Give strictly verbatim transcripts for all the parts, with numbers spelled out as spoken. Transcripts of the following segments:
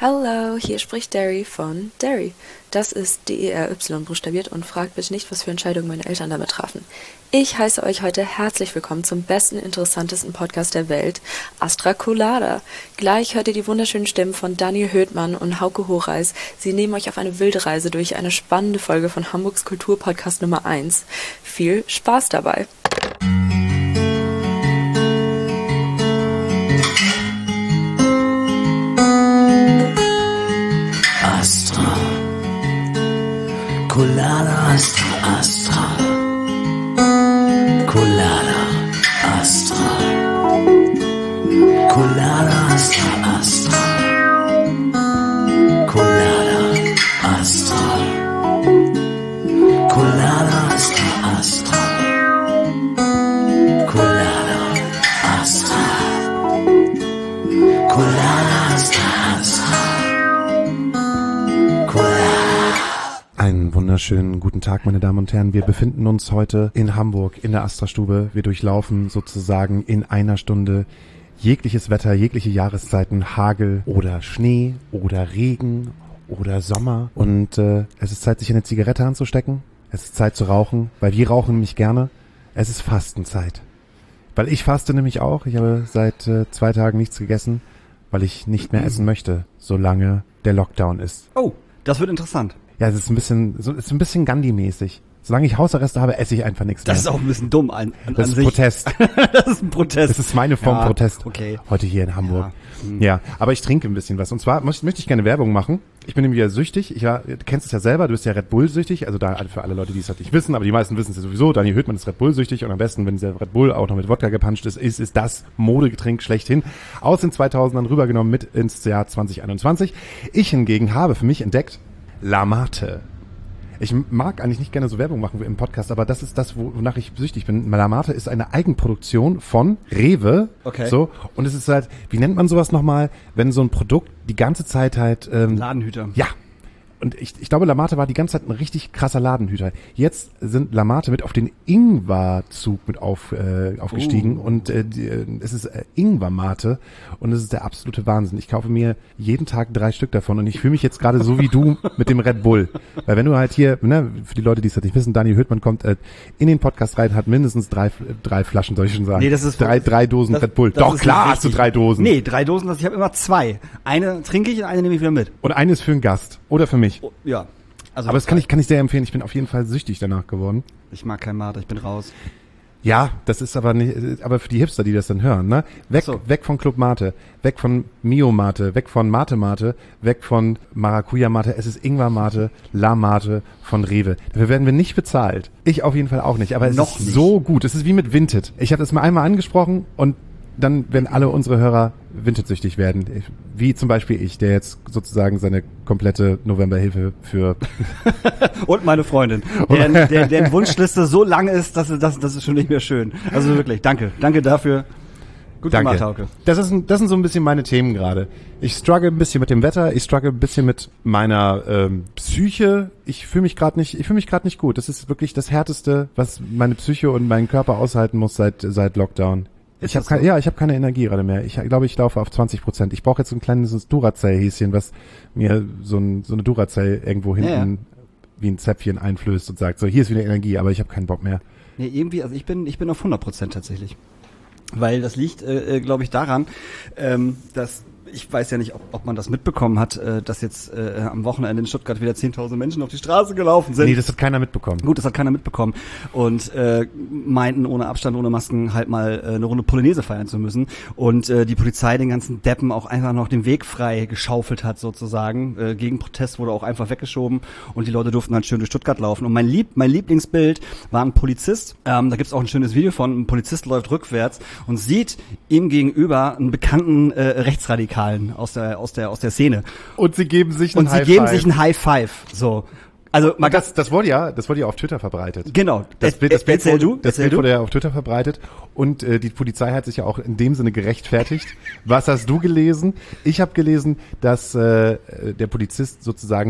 Hallo, hier spricht Derry von Derry. Das ist D E R Y buchstabiert und fragt bitte nicht, was für Entscheidungen meine Eltern damit trafen. Ich heiße euch heute herzlich willkommen zum besten, interessantesten Podcast der Welt, Astra Colada. Gleich hört ihr die wunderschönen Stimmen von Daniel Höhtmann und Hauke Horeis. Sie nehmen euch auf eine wilde Reise durch eine spannende Folge von Hamburgs Kulturpodcast Nummer eins. Viel Spaß dabei! Astra Colada, Astra, Astra Colada, Astra Colada, Astra, Astra Colada, Astra Colada, Astra, Astra Colada, Astra Colada, Astra, Astra. Einen wunderschönen guten Tag, meine Damen und Herren. Wir befinden uns heute in Hamburg in der Astra-Stube. Wir durchlaufen sozusagen in einer Stunde jegliches Wetter, jegliche Jahreszeiten, Hagel oder Schnee oder Regen oder Sommer. Und äh, es ist Zeit, sich eine Zigarette anzustecken. Es ist Zeit zu rauchen, weil wir rauchen nämlich gerne. Es ist Fastenzeit. Weil ich faste nämlich auch. Ich habe seit äh, zwei Tagen nichts gegessen, weil ich nicht mehr essen möchte, solange der Lockdown ist. Oh, das wird interessant. Ja, es ist ein bisschen, so, es ist ein bisschen Gandhi-mäßig. Solange ich Hausarreste habe, esse ich einfach nichts mehr. Das ist auch ein bisschen dumm an, an Das ist sich. Protest. Das ist ein Protest. Das ist meine Form Ja, Protest. okay. Heute hier in Hamburg. Ja. Hm. Ja, aber ich trinke ein bisschen was. Und zwar möchte, möchte ich gerne Werbung machen. Ich bin nämlich ja süchtig. Ich war, du kennst es ja selber, du bist ja Red Bull süchtig. Also da für alle Leute, die es halt nicht wissen, aber die meisten wissen es ja sowieso. Daniel Höhtmann ist Red Bull süchtig und am besten, wenn dieser Red Bull auch noch mit Wodka gepanscht ist, ist, ist das Modegetränk schlechthin. Aus den zweitausendern rübergenommen mit ins Jahr zwanzig einundzwanzig. Ich hingegen habe für mich entdeckt La Mate. Ich mag eigentlich nicht gerne so Werbung machen wie im Podcast, aber das ist das, wonach ich süchtig bin. La Mate ist eine Eigenproduktion von Rewe. Okay. So. Und es ist halt, wie nennt man sowas nochmal, wenn so ein Produkt die ganze Zeit halt, ähm, Ladenhüter. Ja. Und ich, ich glaube, La Mate war die ganze Zeit ein richtig krasser Ladenhüter. Jetzt sind La Mate mit auf den Ingwer-Zug mit auf, äh, aufgestiegen Uh. und äh, die, äh, es ist äh, Ingwer-Mate und es ist der absolute Wahnsinn. Ich kaufe mir jeden Tag drei Stück davon und ich fühle mich jetzt gerade so wie du mit dem Red Bull. Weil wenn du halt hier, ne, für die Leute, die es halt nicht wissen, Daniel Höhtmann kommt äh, in den Podcast rein, hat mindestens drei drei Flaschen, soll ich schon sagen. Nee, das ist drei drei Dosen das, Red Bull. das Doch, ist klar nicht hast du richtig. drei Dosen. Nee, drei Dosen, das, ich habe immer zwei. Eine trinke ich und eine nehme ich wieder mit. Und eine ist für einen Gast oder für mich. Oh, ja. Also Aber das kann ich, kann ich sehr empfehlen. Ich bin auf jeden Fall süchtig danach geworden. Ich mag kein Mate, ich bin raus. Ja, das ist aber nicht, aber für die Hipster, die das dann hören, ne? Weg, So. weg von Club Mate, weg von Mio Mate, weg von Mate Mate, weg von Maracuja Mate. Es ist Ingwer Mate, La Mate von Rewe. Dafür werden wir nicht bezahlt. Ich auf jeden Fall auch nicht, aber es Noch ist nicht. so gut. Es ist wie mit Vinted. Ich habe das mal einmal angesprochen und dann werden alle unsere Hörer Vinted-süchtig werden. Wie zum Beispiel ich, der jetzt sozusagen seine komplette Novemberhilfe für... Und meine Freundin, deren, der, deren Wunschliste so lang ist, dass das, das ist schon nicht mehr schön. Also wirklich, danke. Danke dafür. Gut Danke. gemacht, Hauke. Das ist ein, das sind so ein bisschen meine Themen gerade. Ich struggle ein bisschen mit dem Wetter, ich struggle ein bisschen mit meiner ähm, Psyche. Ich fühle mich gerade nicht, ich fühle mich gerade nicht gut. Das ist wirklich das Härteste, was meine Psyche und mein Körper aushalten muss seit seit Lockdown. Ist Ich habe das keine, so? ja, ich habe keine Energie gerade mehr. Ich glaube, ich laufe auf zwanzig Prozent. Ich brauche jetzt so ein kleines Duracell-Häschen, was mir so, ein, so eine Duracell irgendwo hinten Ja, ja. wie ein Zäpfchen einflößt und sagt, so, hier ist wieder Energie, aber ich habe keinen Bock mehr. Nee, irgendwie, also ich bin, ich bin auf hundert Prozent tatsächlich. Weil das liegt, äh, äh, glaube ich, daran, ähm, dass ich weiß ja nicht, ob, ob man das mitbekommen hat, äh, dass jetzt äh, am Wochenende in Stuttgart wieder zehntausend Menschen auf die Straße gelaufen sind. Nee, das hat keiner mitbekommen. Gut, das hat keiner mitbekommen und äh, meinten ohne Abstand, ohne Masken halt mal äh, eine Runde Polonaise feiern zu müssen und äh, die Polizei den ganzen Deppen auch einfach noch den Weg frei geschaufelt hat sozusagen. Äh, gegen Protest wurde auch einfach weggeschoben und die Leute durften halt schön durch Stuttgart laufen. Und mein Lieb, mein Lieblingsbild war ein Polizist. Ähm, da gibt's auch ein schönes Video von. Ein Polizist läuft rückwärts und sieht ihm gegenüber einen bekannten äh, Rechtsradikalen aus der aus der aus der Szene. Und sie geben sich einen Und sie High geben Five. sich ein High Five. So. Also man Und das, das wurde ja, das wurde ja auf Twitter verbreitet. Genau. Das Er- Bild, das er- Bild, erzähl wurde, du, das erzähl Bild du. wurde ja auf Twitter verbreitet und äh, die Polizei hat sich ja auch in dem Sinne gerechtfertigt. Was hast du gelesen? Ich habe gelesen, dass äh, der Polizist sozusagen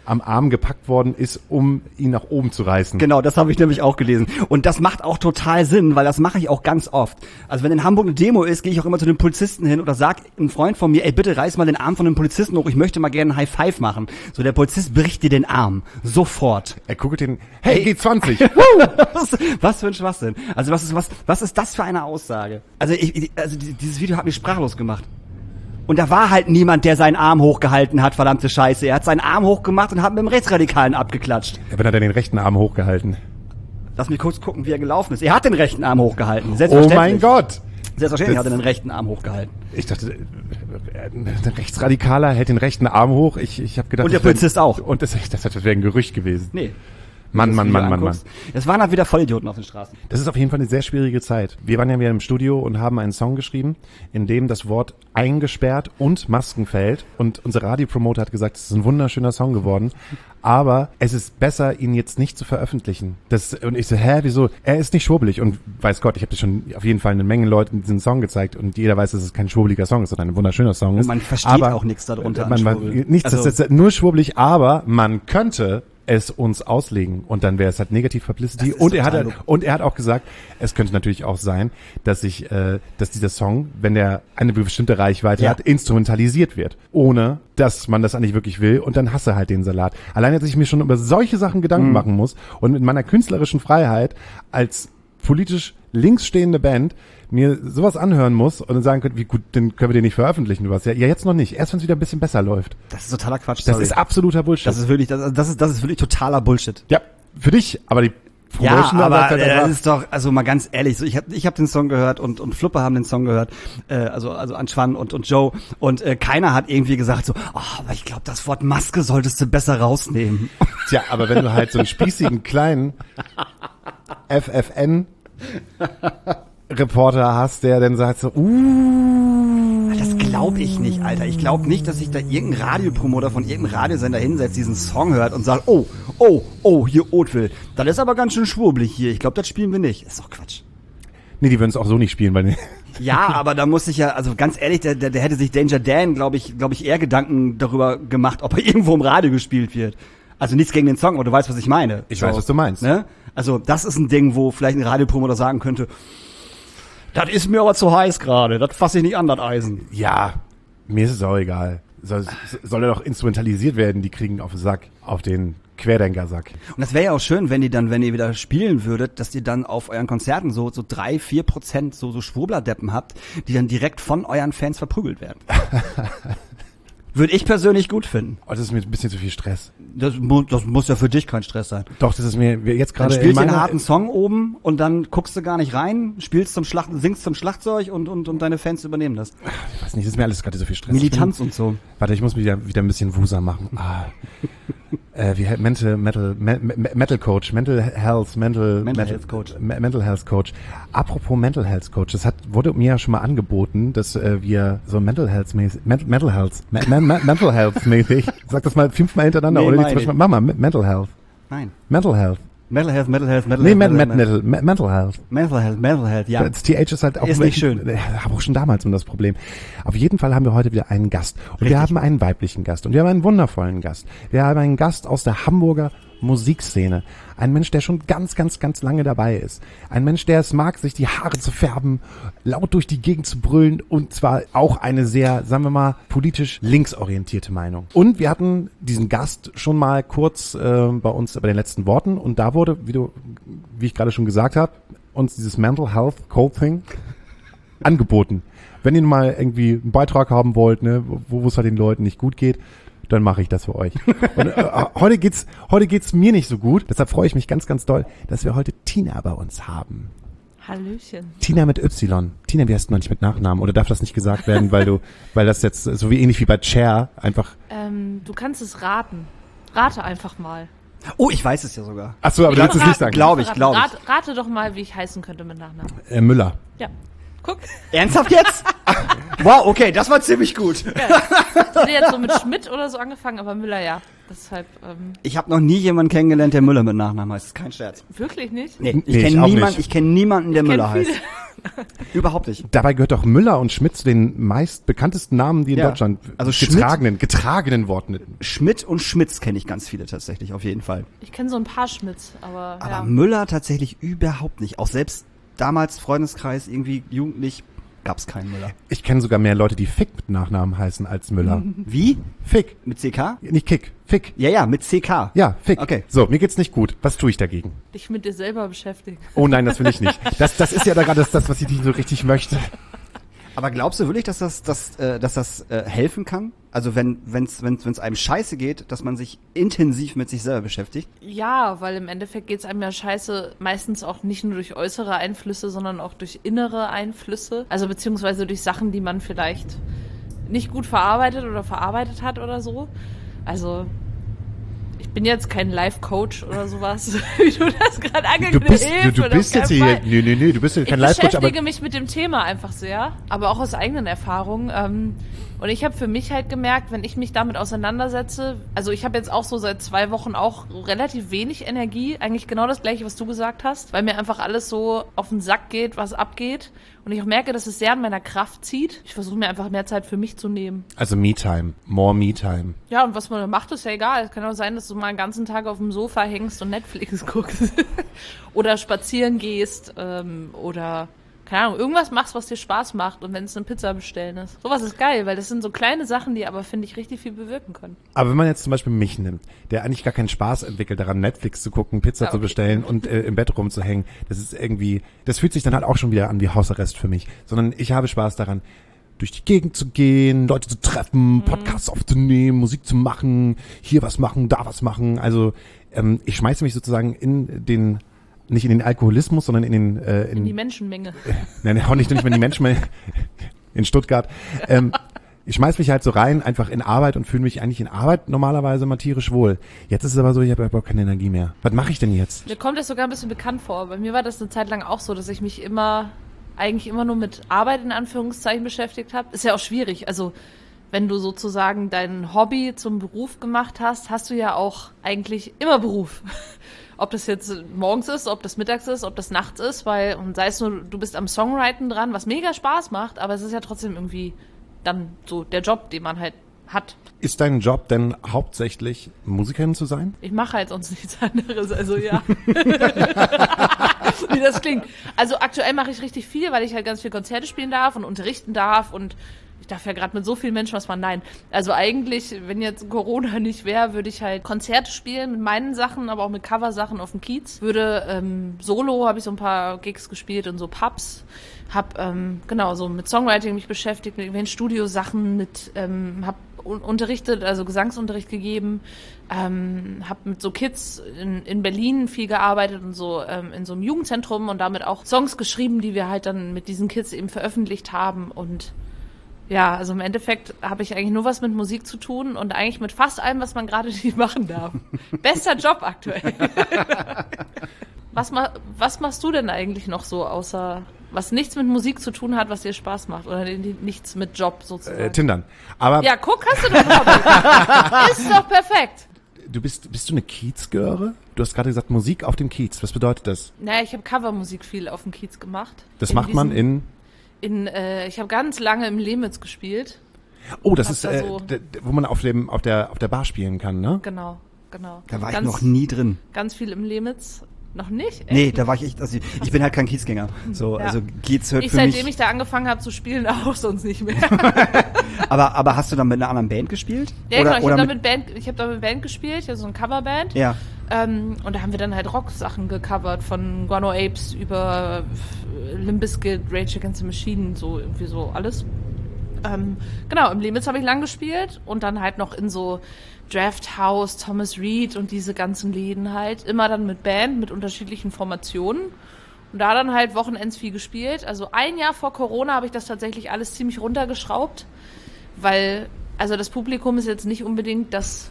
am Arm gepackt worden ist, um ihn nach oben zu reißen. Genau, das habe ich nämlich auch gelesen. Und das macht auch total Sinn, weil das mache ich auch ganz oft. Also wenn in Hamburg eine Demo ist, gehe ich auch immer zu den Polizisten hin oder sag einem Freund von mir, ey, bitte reiß mal den Arm von dem Polizisten hoch, ich möchte mal gerne einen High Five machen. So, der Polizist bricht dir den Arm. Sofort. Er guckt den, hey, G zwanzig. was, was für ein Schwachsinn. Also was ist, was, was ist das für eine Aussage? Also ich, ich also dieses Video hat mich sprachlos gemacht. Und da war halt niemand, der seinen Arm hochgehalten hat, verdammte Scheiße. Er hat seinen Arm hochgemacht und hat mit dem Rechtsradikalen abgeklatscht. Ja, wenn hat er den rechten Arm hochgehalten? Lass mich kurz gucken, wie er gelaufen ist. Er hat den rechten Arm hochgehalten. Oh mein Gott! Selbstverständlich Das- hat er den rechten Arm hochgehalten. Ich dachte, äh, ein Rechtsradikaler hält den rechten Arm hoch. Ich, ich habe gedacht, Und der das wär- Polizist auch. Und das, ich dachte, das wäre ein Gerücht gewesen. Nee. Mann, Wenn du Mann, das Video Mann, Mann, Mann. anguckst. Es waren halt wieder Vollidioten auf den Straßen. Das ist auf jeden Fall eine sehr schwierige Zeit. Wir waren ja wieder im Studio und haben einen Song geschrieben, in dem das Wort eingesperrt und Masken fällt. Und unser Radiopromoter hat gesagt, es ist ein wunderschöner Song geworden. Aber es ist besser, ihn jetzt nicht zu veröffentlichen. Das, und ich so, hä, wieso? Er ist nicht schwurbelig. Und weiß Gott, ich habe das schon auf jeden Fall eine Menge Leuten diesen Song gezeigt. Und jeder weiß, dass es kein schwurbeliger Song ist, sondern ein wunderschöner Song ist. Und man versteht aber, auch nichts darunter an Man, man, Schwurbel. nichts, Also- das ist nur schwurbelig, aber man könnte es uns auslegen und dann wäre es halt negativ Publicity. Das ist Und er hat total halt, logisch. und er hat auch gesagt, es könnte natürlich auch sein, dass sich, äh, dass dieser Song, wenn der eine bestimmte Reichweite Ja. hat, instrumentalisiert wird, ohne dass man das eigentlich wirklich will. Und dann hasse halt den Salat. Alleine, dass ich mir schon über solche Sachen Gedanken Mhm. machen muss und mit meiner künstlerischen Freiheit als politisch links stehende Band mir sowas anhören muss und dann sagen könnte, wie gut, den können wir den nicht veröffentlichen, du was. Ja, ja, jetzt noch nicht. Erst wenn es wieder ein bisschen besser läuft. Das ist totaler Quatsch. Das sorry. ist absoluter Bullshit. das ist wirklich, das, das ist, das ist wirklich totaler Bullshit. ja, für dich, aber die Ja, Promotion aber sagt halt äh, einfach- das ist doch, also mal ganz ehrlich, so ich habe ich hab den Song gehört und und Fluppe haben den Song gehört, äh, also also Anschwan und und Joe und äh, keiner hat irgendwie gesagt so, oh, aber ich glaube, das Wort Maske solltest du besser rausnehmen. Tja, aber wenn du halt so einen spießigen kleinen F F N Reporter hast, der dann sagt so, uh, Das glaube ich nicht, Alter. Ich glaube nicht, dass sich da irgendein Radiopromoter von irgendeinem Radiosender hinsetzt, diesen Song hört und sagt, oh, oh, oh, hier Oatville. Das ist aber ganz schön schwurbelig hier. Ich glaube, das spielen wir nicht. Ist doch Quatsch. nee, die würden es auch so nicht spielen, weil Ja, aber da muss ich ja, also ganz ehrlich, der, der, der hätte sich Danger Dan, glaube ich, glaube ich, eher Gedanken darüber gemacht, ob er irgendwo im Radio gespielt wird. Also nichts gegen den Song, aber du weißt, was ich meine. Ich weiß, was du meinst. Ne? Also das ist ein Ding, wo vielleicht ein Radiopromoter sagen könnte, das ist mir aber zu heiß gerade, das fasse ich nicht an, das Eisen. ja, mir ist es auch egal. Soll, soll er doch instrumentalisiert werden, die kriegen auf den Sack, auf den Querdenker-Sack. Und das wäre ja auch schön, wenn die dann, wenn ihr wieder spielen würdet, dass ihr dann auf euren Konzerten so so drei, vier Prozent so so Schwurbler-Deppen habt, die dann direkt von euren Fans verprügelt werden. Würde ich persönlich gut finden. Oh, das ist mir ein bisschen zu viel Stress. Das, mu das muss ja für dich kein Stress sein. Doch, das ist mir jetzt Dann gerade in spielst du einen meiner... harten Song oben und dann guckst du gar nicht rein, spielst zum Schlacht, singst zum Schlagzeug und, und, und deine Fans übernehmen das. Ich weiß nicht, das ist mir alles gerade so viel Stress. Militanz und so. Warte, ich muss mich wieder, wieder ein bisschen wuser machen. Ah. äh, wie he- Mental, Metal, Me Me Metal Coach, Mental Health, Mental, Mental Metal, Health Coach. Me Mental Health Coach. Apropos Mental Health Coach, das hat, wurde mir ja schon mal angeboten, dass äh, wir so Mental Health mäßig, Mental, Mental Health, Me Me Me Mental Health mäßig, sag das mal fünfmal hintereinander, Nee, oder meine nicht, zum Beispiel, mach mal, Me- Mental Health, Mental Mental Health. Mental Health, Mental Health, Mental Nee, Health, Me Me Mental Health. Mental, Me Mental Health. Mental Health, Mental Health, ja. Das T H ist halt auch Ist nicht schön. Ich habe auch schon damals um das Problem. Auf jeden Fall haben wir heute wieder einen Gast. Und Richtig. wir haben einen weiblichen Gast. Und wir haben einen wundervollen Gast. Wir haben einen Gast aus der Hamburger Musikszene. Ein Mensch, der schon ganz, ganz, ganz lange dabei ist. Ein Mensch, der es mag, sich die Haare zu färben, laut durch die Gegend zu brüllen und zwar auch eine sehr, sagen wir mal, politisch linksorientierte Meinung. Und wir hatten diesen Gast schon mal kurz äh, bei uns bei den letzten Worten und da wurde, wie du, wie ich gerade schon gesagt habe, uns dieses Mental Health Coaching angeboten. Wenn ihr mal irgendwie einen Beitrag haben wollt, ne, wo wo es halt den Leuten nicht gut geht, dann mache ich das für euch. Und äh, heute geht's heute geht's mir nicht so gut, deshalb freue ich mich ganz ganz doll, dass wir heute Tina bei uns haben. Hallöchen. Tina mit Y. Tina, wie heißt du noch nicht mit Nachnamen oder darf das nicht gesagt werden, weil du weil das jetzt so wie ähnlich wie bei Cher einfach. Ähm, du kannst es raten. Rate einfach mal. Oh, ich weiß es ja sogar. Ach so, aber du Ich willst es kann nicht raten. sagen. Glaub ich, Raten. glaub ich. Rate, rate doch mal, wie ich heißen könnte mit Nachnamen. Äh, Müller. Ja. Guck. Ernsthaft jetzt? Wow, okay, das war ziemlich gut. Ich hätte jetzt so mit Schmidt oder so angefangen, aber Müller ja. Deshalb, ähm, Ich habe noch nie jemanden kennengelernt, der Müller mit Nachnamen heißt. Das ist kein Scherz. wirklich nicht? Nee, ich Nee, ich kenne auch niemanden, nicht. ich kenne niemanden, der Ich Müller kenn heißt. viele. Überhaupt nicht. Dabei gehört doch Müller und Schmidt zu den meist bekanntesten Namen, die in Ja. Deutschland Also getragenen, getragenen Worten. Schmidt und Schmitz kenne ich ganz viele tatsächlich, auf jeden Fall. Ich kenne so ein paar Schmitz, aber, Aber ja. Müller tatsächlich überhaupt nicht. Auch selbst damals Freundeskreis, irgendwie jugendlich, gab's keinen Müller. Ich kenne sogar mehr Leute, die Fick mit Nachnamen heißen als Müller. Wie? Fick. Mit C K? Nicht Kick. Fick. Ja, ja, mit C K. Ja, Fick. Okay. So, mir geht's nicht gut. Was tue ich dagegen? Dich mit dir selber beschäftigen. Oh nein, das will ich nicht. Das, das ist ja da gerade das, das, was ich nicht so richtig möchte. Aber glaubst du wirklich, dass das, dass, äh, dass das äh, helfen kann? Also wenn wenn's wenn's wenn's einem scheiße geht, dass man sich intensiv mit sich selber beschäftigt? Ja, weil im Endeffekt geht's einem ja scheiße meistens auch nicht nur durch äußere Einflüsse, sondern auch durch innere Einflüsse. Also beziehungsweise durch Sachen, die man vielleicht nicht gut verarbeitet oder verarbeitet hat oder so. Also ich bin jetzt kein Life-Coach oder sowas, wie du das gerade Du angekündigt bist, hast. du, du bist jetzt hier, nee, nee, nee, du bist jetzt kein Ich Live-Coach, aber beschäftige mich mit dem Thema einfach sehr, aber auch aus eigenen Erfahrungen. Ähm, und ich habe für mich halt gemerkt, wenn ich mich damit auseinandersetze, also ich habe jetzt auch so seit zwei Wochen auch relativ wenig Energie, eigentlich genau das Gleiche, was du gesagt hast, weil mir einfach alles so auf den Sack geht, was abgeht. Und ich auch merke, dass es sehr an meiner Kraft zieht. Ich versuche mir einfach mehr Zeit für mich zu nehmen. also Me-Time, more Me-Time. Ja, und was man da macht, ist ja egal. Es kann auch sein, dass du mal einen ganzen Tag auf dem Sofa hängst und Netflix guckst. Oder spazieren gehst ähm, oder, keine Ahnung, irgendwas machst, was dir Spaß macht. Und wenn es eine Pizza bestellen ist. Sowas ist geil, weil das sind so kleine Sachen, die aber, finde ich, richtig viel bewirken können. Aber wenn man jetzt zum Beispiel mich nimmt, der eigentlich gar keinen Spaß entwickelt daran, Netflix zu gucken, Pizza Ja, zu okay. bestellen und äh, im Bett rumzuhängen, das ist irgendwie, das fühlt sich dann halt auch schon wieder an wie Hausarrest für mich. Sondern ich habe Spaß daran, durch die Gegend zu gehen, Leute zu treffen, Podcasts aufzunehmen, Musik zu machen, hier was machen, da was machen. Also ähm, ich schmeiße mich sozusagen in den, nicht in den Alkoholismus, sondern in den äh, In die Menschenmenge. Nein, auch nicht, nicht mehr die Menschen mehr in Stuttgart. Ähm, ich schmeiß mich halt so rein, einfach in Arbeit und fühle mich eigentlich in Arbeit normalerweise mal tierisch wohl. Jetzt ist es aber so, ich habe überhaupt keine Energie mehr. Was mache ich denn jetzt? Mir kommt das sogar ein bisschen bekannt vor. Bei mir war das eine Zeit lang auch so, dass ich mich immer, eigentlich immer nur mit Arbeit in Anführungszeichen beschäftigt habe. Ist ja auch schwierig. Also wenn du sozusagen dein Hobby zum Beruf gemacht hast, hast du ja auch eigentlich immer Beruf. Ob das jetzt morgens ist, ob das mittags ist, ob das nachts ist, weil, und sei es nur, du bist am Songwriten dran, was mega Spaß macht, aber es ist ja trotzdem irgendwie dann so der Job, den man halt hat. Ist dein Job denn hauptsächlich Musikerin zu sein? Ich mache halt sonst nichts anderes, also ja. Wie das klingt. Also aktuell mache ich richtig viel, weil ich halt ganz viel Konzerte spielen darf und unterrichten darf und ich darf ja gerade mit so vielen Menschen was man, nein. Also eigentlich, wenn jetzt Corona nicht wäre, würde ich halt Konzerte spielen mit meinen Sachen, aber auch mit Coversachen auf dem Kiez. Würde ähm, Solo, habe ich so ein paar Gigs gespielt und so Pubs. Hab ähm, genau so mit Songwriting mich beschäftigt, mit irgendwelchen Studiosachen, mit ähm, hab un- unterrichtet, also Gesangsunterricht gegeben, ähm, hab mit so Kids in, in Berlin viel gearbeitet und so ähm, in so einem Jugendzentrum und damit auch Songs geschrieben, die wir halt dann mit diesen Kids eben veröffentlicht haben und ja, also im Endeffekt habe ich eigentlich nur was mit Musik zu tun und eigentlich mit fast allem, was man gerade nicht machen darf. Bester Job aktuell. was, ma- was machst du denn eigentlich noch so, außer was nichts mit Musik zu tun hat, was dir Spaß macht? Oder nichts mit Job sozusagen? Äh, Tindern. Aber Ja, guck, hast du doch ein Hobby. Ist doch perfekt. du bist, bist du eine Kiezgöre? Du hast gerade gesagt Musik auf dem Kiez. Was bedeutet das? Naja, ich habe Covermusik viel auf dem Kiez gemacht. Das In macht man diesen- in... in äh, ich habe ganz lange im Lemitz gespielt. Oh, das Hab ist, da äh, so- d- d- wo man auf dem, auf der, auf der Bar spielen kann, ne? Genau, genau. Da war ganz, ich noch nie drin. Ganz viel im Lemitz. Noch nicht? Echt? Nee, da war ich echt, also ich, ich bin halt kein Kiezgänger. So, Ja. also Kiez hört Ich, für seitdem mich. ich da angefangen habe zu spielen, auch sonst nicht mehr. Aber, aber hast du dann mit einer anderen Band gespielt? Ja, oder genau, ich oder habe da mit, mit Band, ich habe da mit Band gespielt, ja, so eine Coverband. ja. Ähm, und da haben wir dann halt Rock-Sachen gecovert, von Guano Apes über äh, Limp Bizkit, Rage Against the Machine, so irgendwie so alles. Ähm, genau, im Limits habe ich lang gespielt und dann halt noch in so Draft House, Thomas Reed und diese ganzen Läden halt. Immer dann mit Band, mit unterschiedlichen Formationen. Und da dann halt Wochenends viel gespielt. Also ein Jahr vor Corona habe ich das tatsächlich alles ziemlich runtergeschraubt, weil, also das Publikum ist jetzt nicht unbedingt das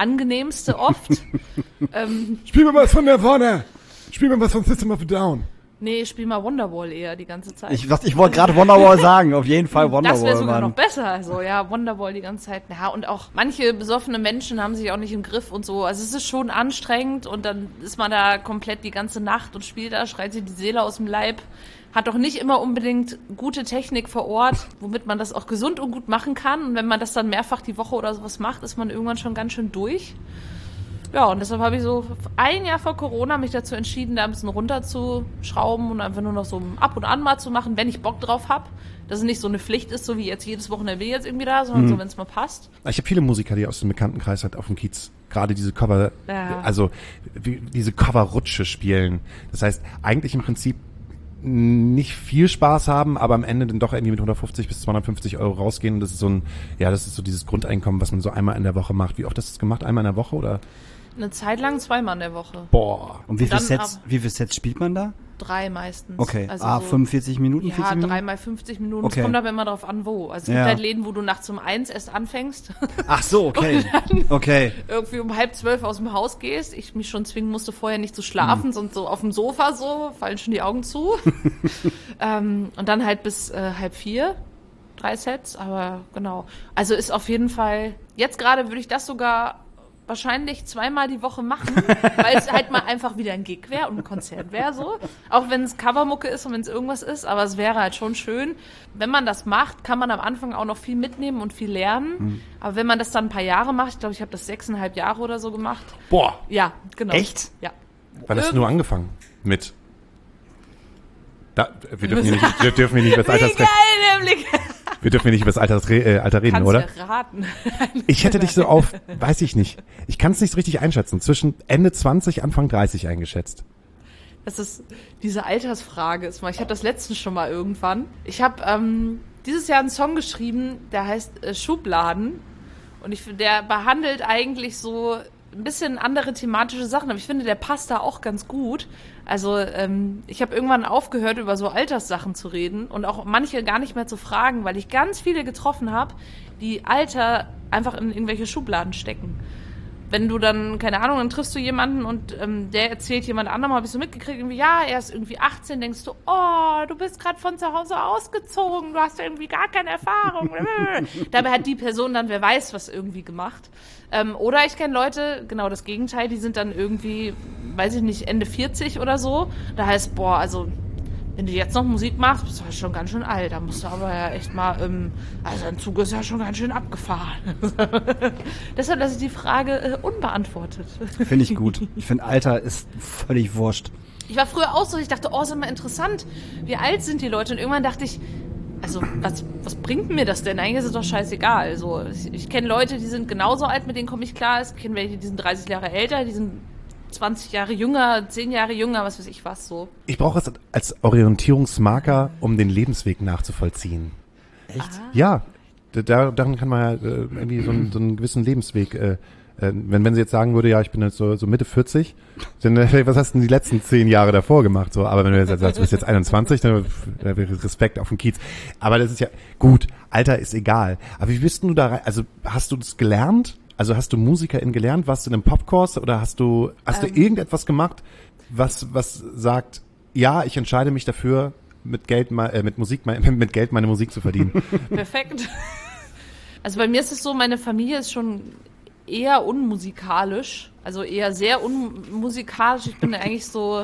angenehmste oft. ähm, Spiel mir was von Nirvana! Spiel mir was von System of a Down! Nee, ich spiel mal Wonderwall eher die ganze Zeit. Ich, ich wollte gerade Wonderwall sagen, auf jeden Fall Wonderwall. Das wäre sogar Mann. noch besser. Also ja, Wonderwall die ganze Zeit. Ja, und auch manche besoffene Menschen haben sich auch nicht im Griff und so. Also es ist schon anstrengend und dann ist man da komplett die ganze Nacht und spielt da, schreit sich die Seele aus dem Leib. Hat doch nicht immer unbedingt gute Technik vor Ort, womit man das auch gesund und gut machen kann. Und wenn man das dann mehrfach die Woche oder sowas macht, ist man irgendwann schon ganz schön durch. Ja, und deshalb habe ich so ein Jahr vor Corona mich dazu entschieden, da ein bisschen runterzuschrauben und einfach nur noch so ab und an mal zu machen, wenn ich Bock drauf habe. Dass es nicht so eine Pflicht ist, so wie jetzt jedes Wochenende jetzt irgendwie da, sondern mhm. so, wenn es mal passt. Ich habe viele Musiker, die aus dem Bekanntenkreis halt auf dem Kiez gerade diese Cover, ja. also wie, diese Coverrutsche spielen. Das heißt, eigentlich im Prinzip nicht viel Spaß haben, aber am Ende dann doch irgendwie mit hundertfünfzig bis zweihundertfünfzig Euro rausgehen. Und das ist so ein, ja, das ist so dieses Grundeinkommen, was man so einmal in der Woche macht. Wie oft hast du das gemacht? Einmal in der Woche oder? Eine Zeit lang zweimal in der Woche. Boah. Und wie viele Dann Sets, ab- wie viele Sets spielt man da? Drei meistens. Okay, Also ah, so, fünfundvierzig Minuten, ja, vierzig Minuten? drei mal fünfzig Minuten. Okay. Es kommt aber immer drauf an, wo. Also es gibt Ja. halt Läden, wo du nachts um eins erst anfängst. Ach so, okay. Okay. Irgendwie um halb zwölf aus dem Haus gehst. Ich mich schon zwingen musste, vorher nicht zu schlafen, mhm. sonst so auf dem Sofa so, fallen schon die Augen zu. ähm, und dann halt bis äh, halb vier. Drei Sets, aber genau. Also ist auf jeden Fall, jetzt gerade würde ich das sogar wahrscheinlich zweimal die Woche machen, weil es halt mal einfach wieder ein Gig wäre und ein Konzert wäre so. Auch wenn es Covermucke ist und wenn es irgendwas ist, aber es wäre halt schon schön. Wenn man das macht, kann man am Anfang auch noch viel mitnehmen und viel lernen. Mhm. Aber wenn man das dann ein paar Jahre macht, ich glaube, ich habe das sechseinhalb Jahre oder so gemacht. Boah. Ja, genau. Echt? Ja. Wann hast du nur angefangen mit? Da, wir dürfen hier nicht, wir dürfen hier nicht über das Alters Wie geil, nämlich. Wir dürfen hier nicht über das Alters, äh, Alter reden, Kannst oder? ja raten. Ich hätte dich so auf, weiß ich nicht. Ich kann es nicht so richtig einschätzen. Zwischen Ende zwanzig, Anfang dreißig eingeschätzt. Das ist diese Altersfrage. Ist mal, ich hatte das letztens schon mal irgendwann. Ich habe ähm, dieses Jahr einen Song geschrieben, der heißt äh, Schubladen. Und ich finde, der behandelt eigentlich so ein bisschen andere thematische Sachen, aber ich finde, der passt da auch ganz gut. Also ähm, ich habe irgendwann aufgehört, über so Alterssachen zu reden und auch manche gar nicht mehr zu fragen, weil ich ganz viele getroffen habe, die Alter einfach in irgendwelche Schubladen stecken. Wenn du dann, keine Ahnung, dann triffst du jemanden und ähm, der erzählt jemand anderem, habe ich so mitgekriegt, irgendwie, ja, er ist irgendwie achtzehn, denkst du, oh, du bist gerade von zu Hause ausgezogen, du hast irgendwie gar keine Erfahrung. Dabei hat die Person dann, wer weiß, was irgendwie gemacht. Ähm, oder ich kenne Leute, genau das Gegenteil, die sind dann irgendwie, weiß ich nicht, Ende vierzig oder so. Da heißt, boah, also wenn du jetzt noch Musik machst, bist du ja schon ganz schön alt. Da musst du aber ja echt mal, ähm, also ein Zug ist ja schon ganz schön abgefahren. Deshalb lasse ich die Frage äh, unbeantwortet. Finde ich gut. Ich finde, Alter ist völlig wurscht. Ich war früher auch so, ich dachte, oh, ist immer interessant, wie alt sind die Leute? Und irgendwann dachte ich, also was, was bringt mir das denn? Eigentlich ist es doch scheißegal. Also, ich, ich kenne Leute, die sind genauso alt, mit denen komme ich klar. Ich kenne welche, die sind dreißig Jahre älter, die sind zwanzig Jahre jünger, zehn Jahre jünger, was weiß ich was so. Ich brauche es als Orientierungsmarker, um den Lebensweg nachzuvollziehen. Echt? Ah. Ja, da, daran kann man ja äh, irgendwie so einen, so einen gewissen Lebensweg, äh, äh, wenn, wenn sie jetzt sagen würde, ja, ich bin jetzt so, so Mitte vierzig, dann, äh, was hast du denn die letzten zehn Jahre davor gemacht? So, aber wenn du jetzt sagst, du bist jetzt einundzwanzig, dann äh, Respekt auf den Kiez. Aber das ist ja, gut, Alter ist egal. Aber wie bist du da rein, also hast du das gelernt? Also hast du Musikerin gelernt? Warst du in einem Popkurs oder hast du, hast Ähm. du irgendetwas gemacht, was, was sagt, ja, ich entscheide mich dafür, mit Geld, äh, mit Musik, mit Geld meine Musik zu verdienen? Perfekt. Also bei mir ist es so, meine Familie ist schon eher unmusikalisch, also eher sehr unmusikalisch. Ich bin eigentlich so,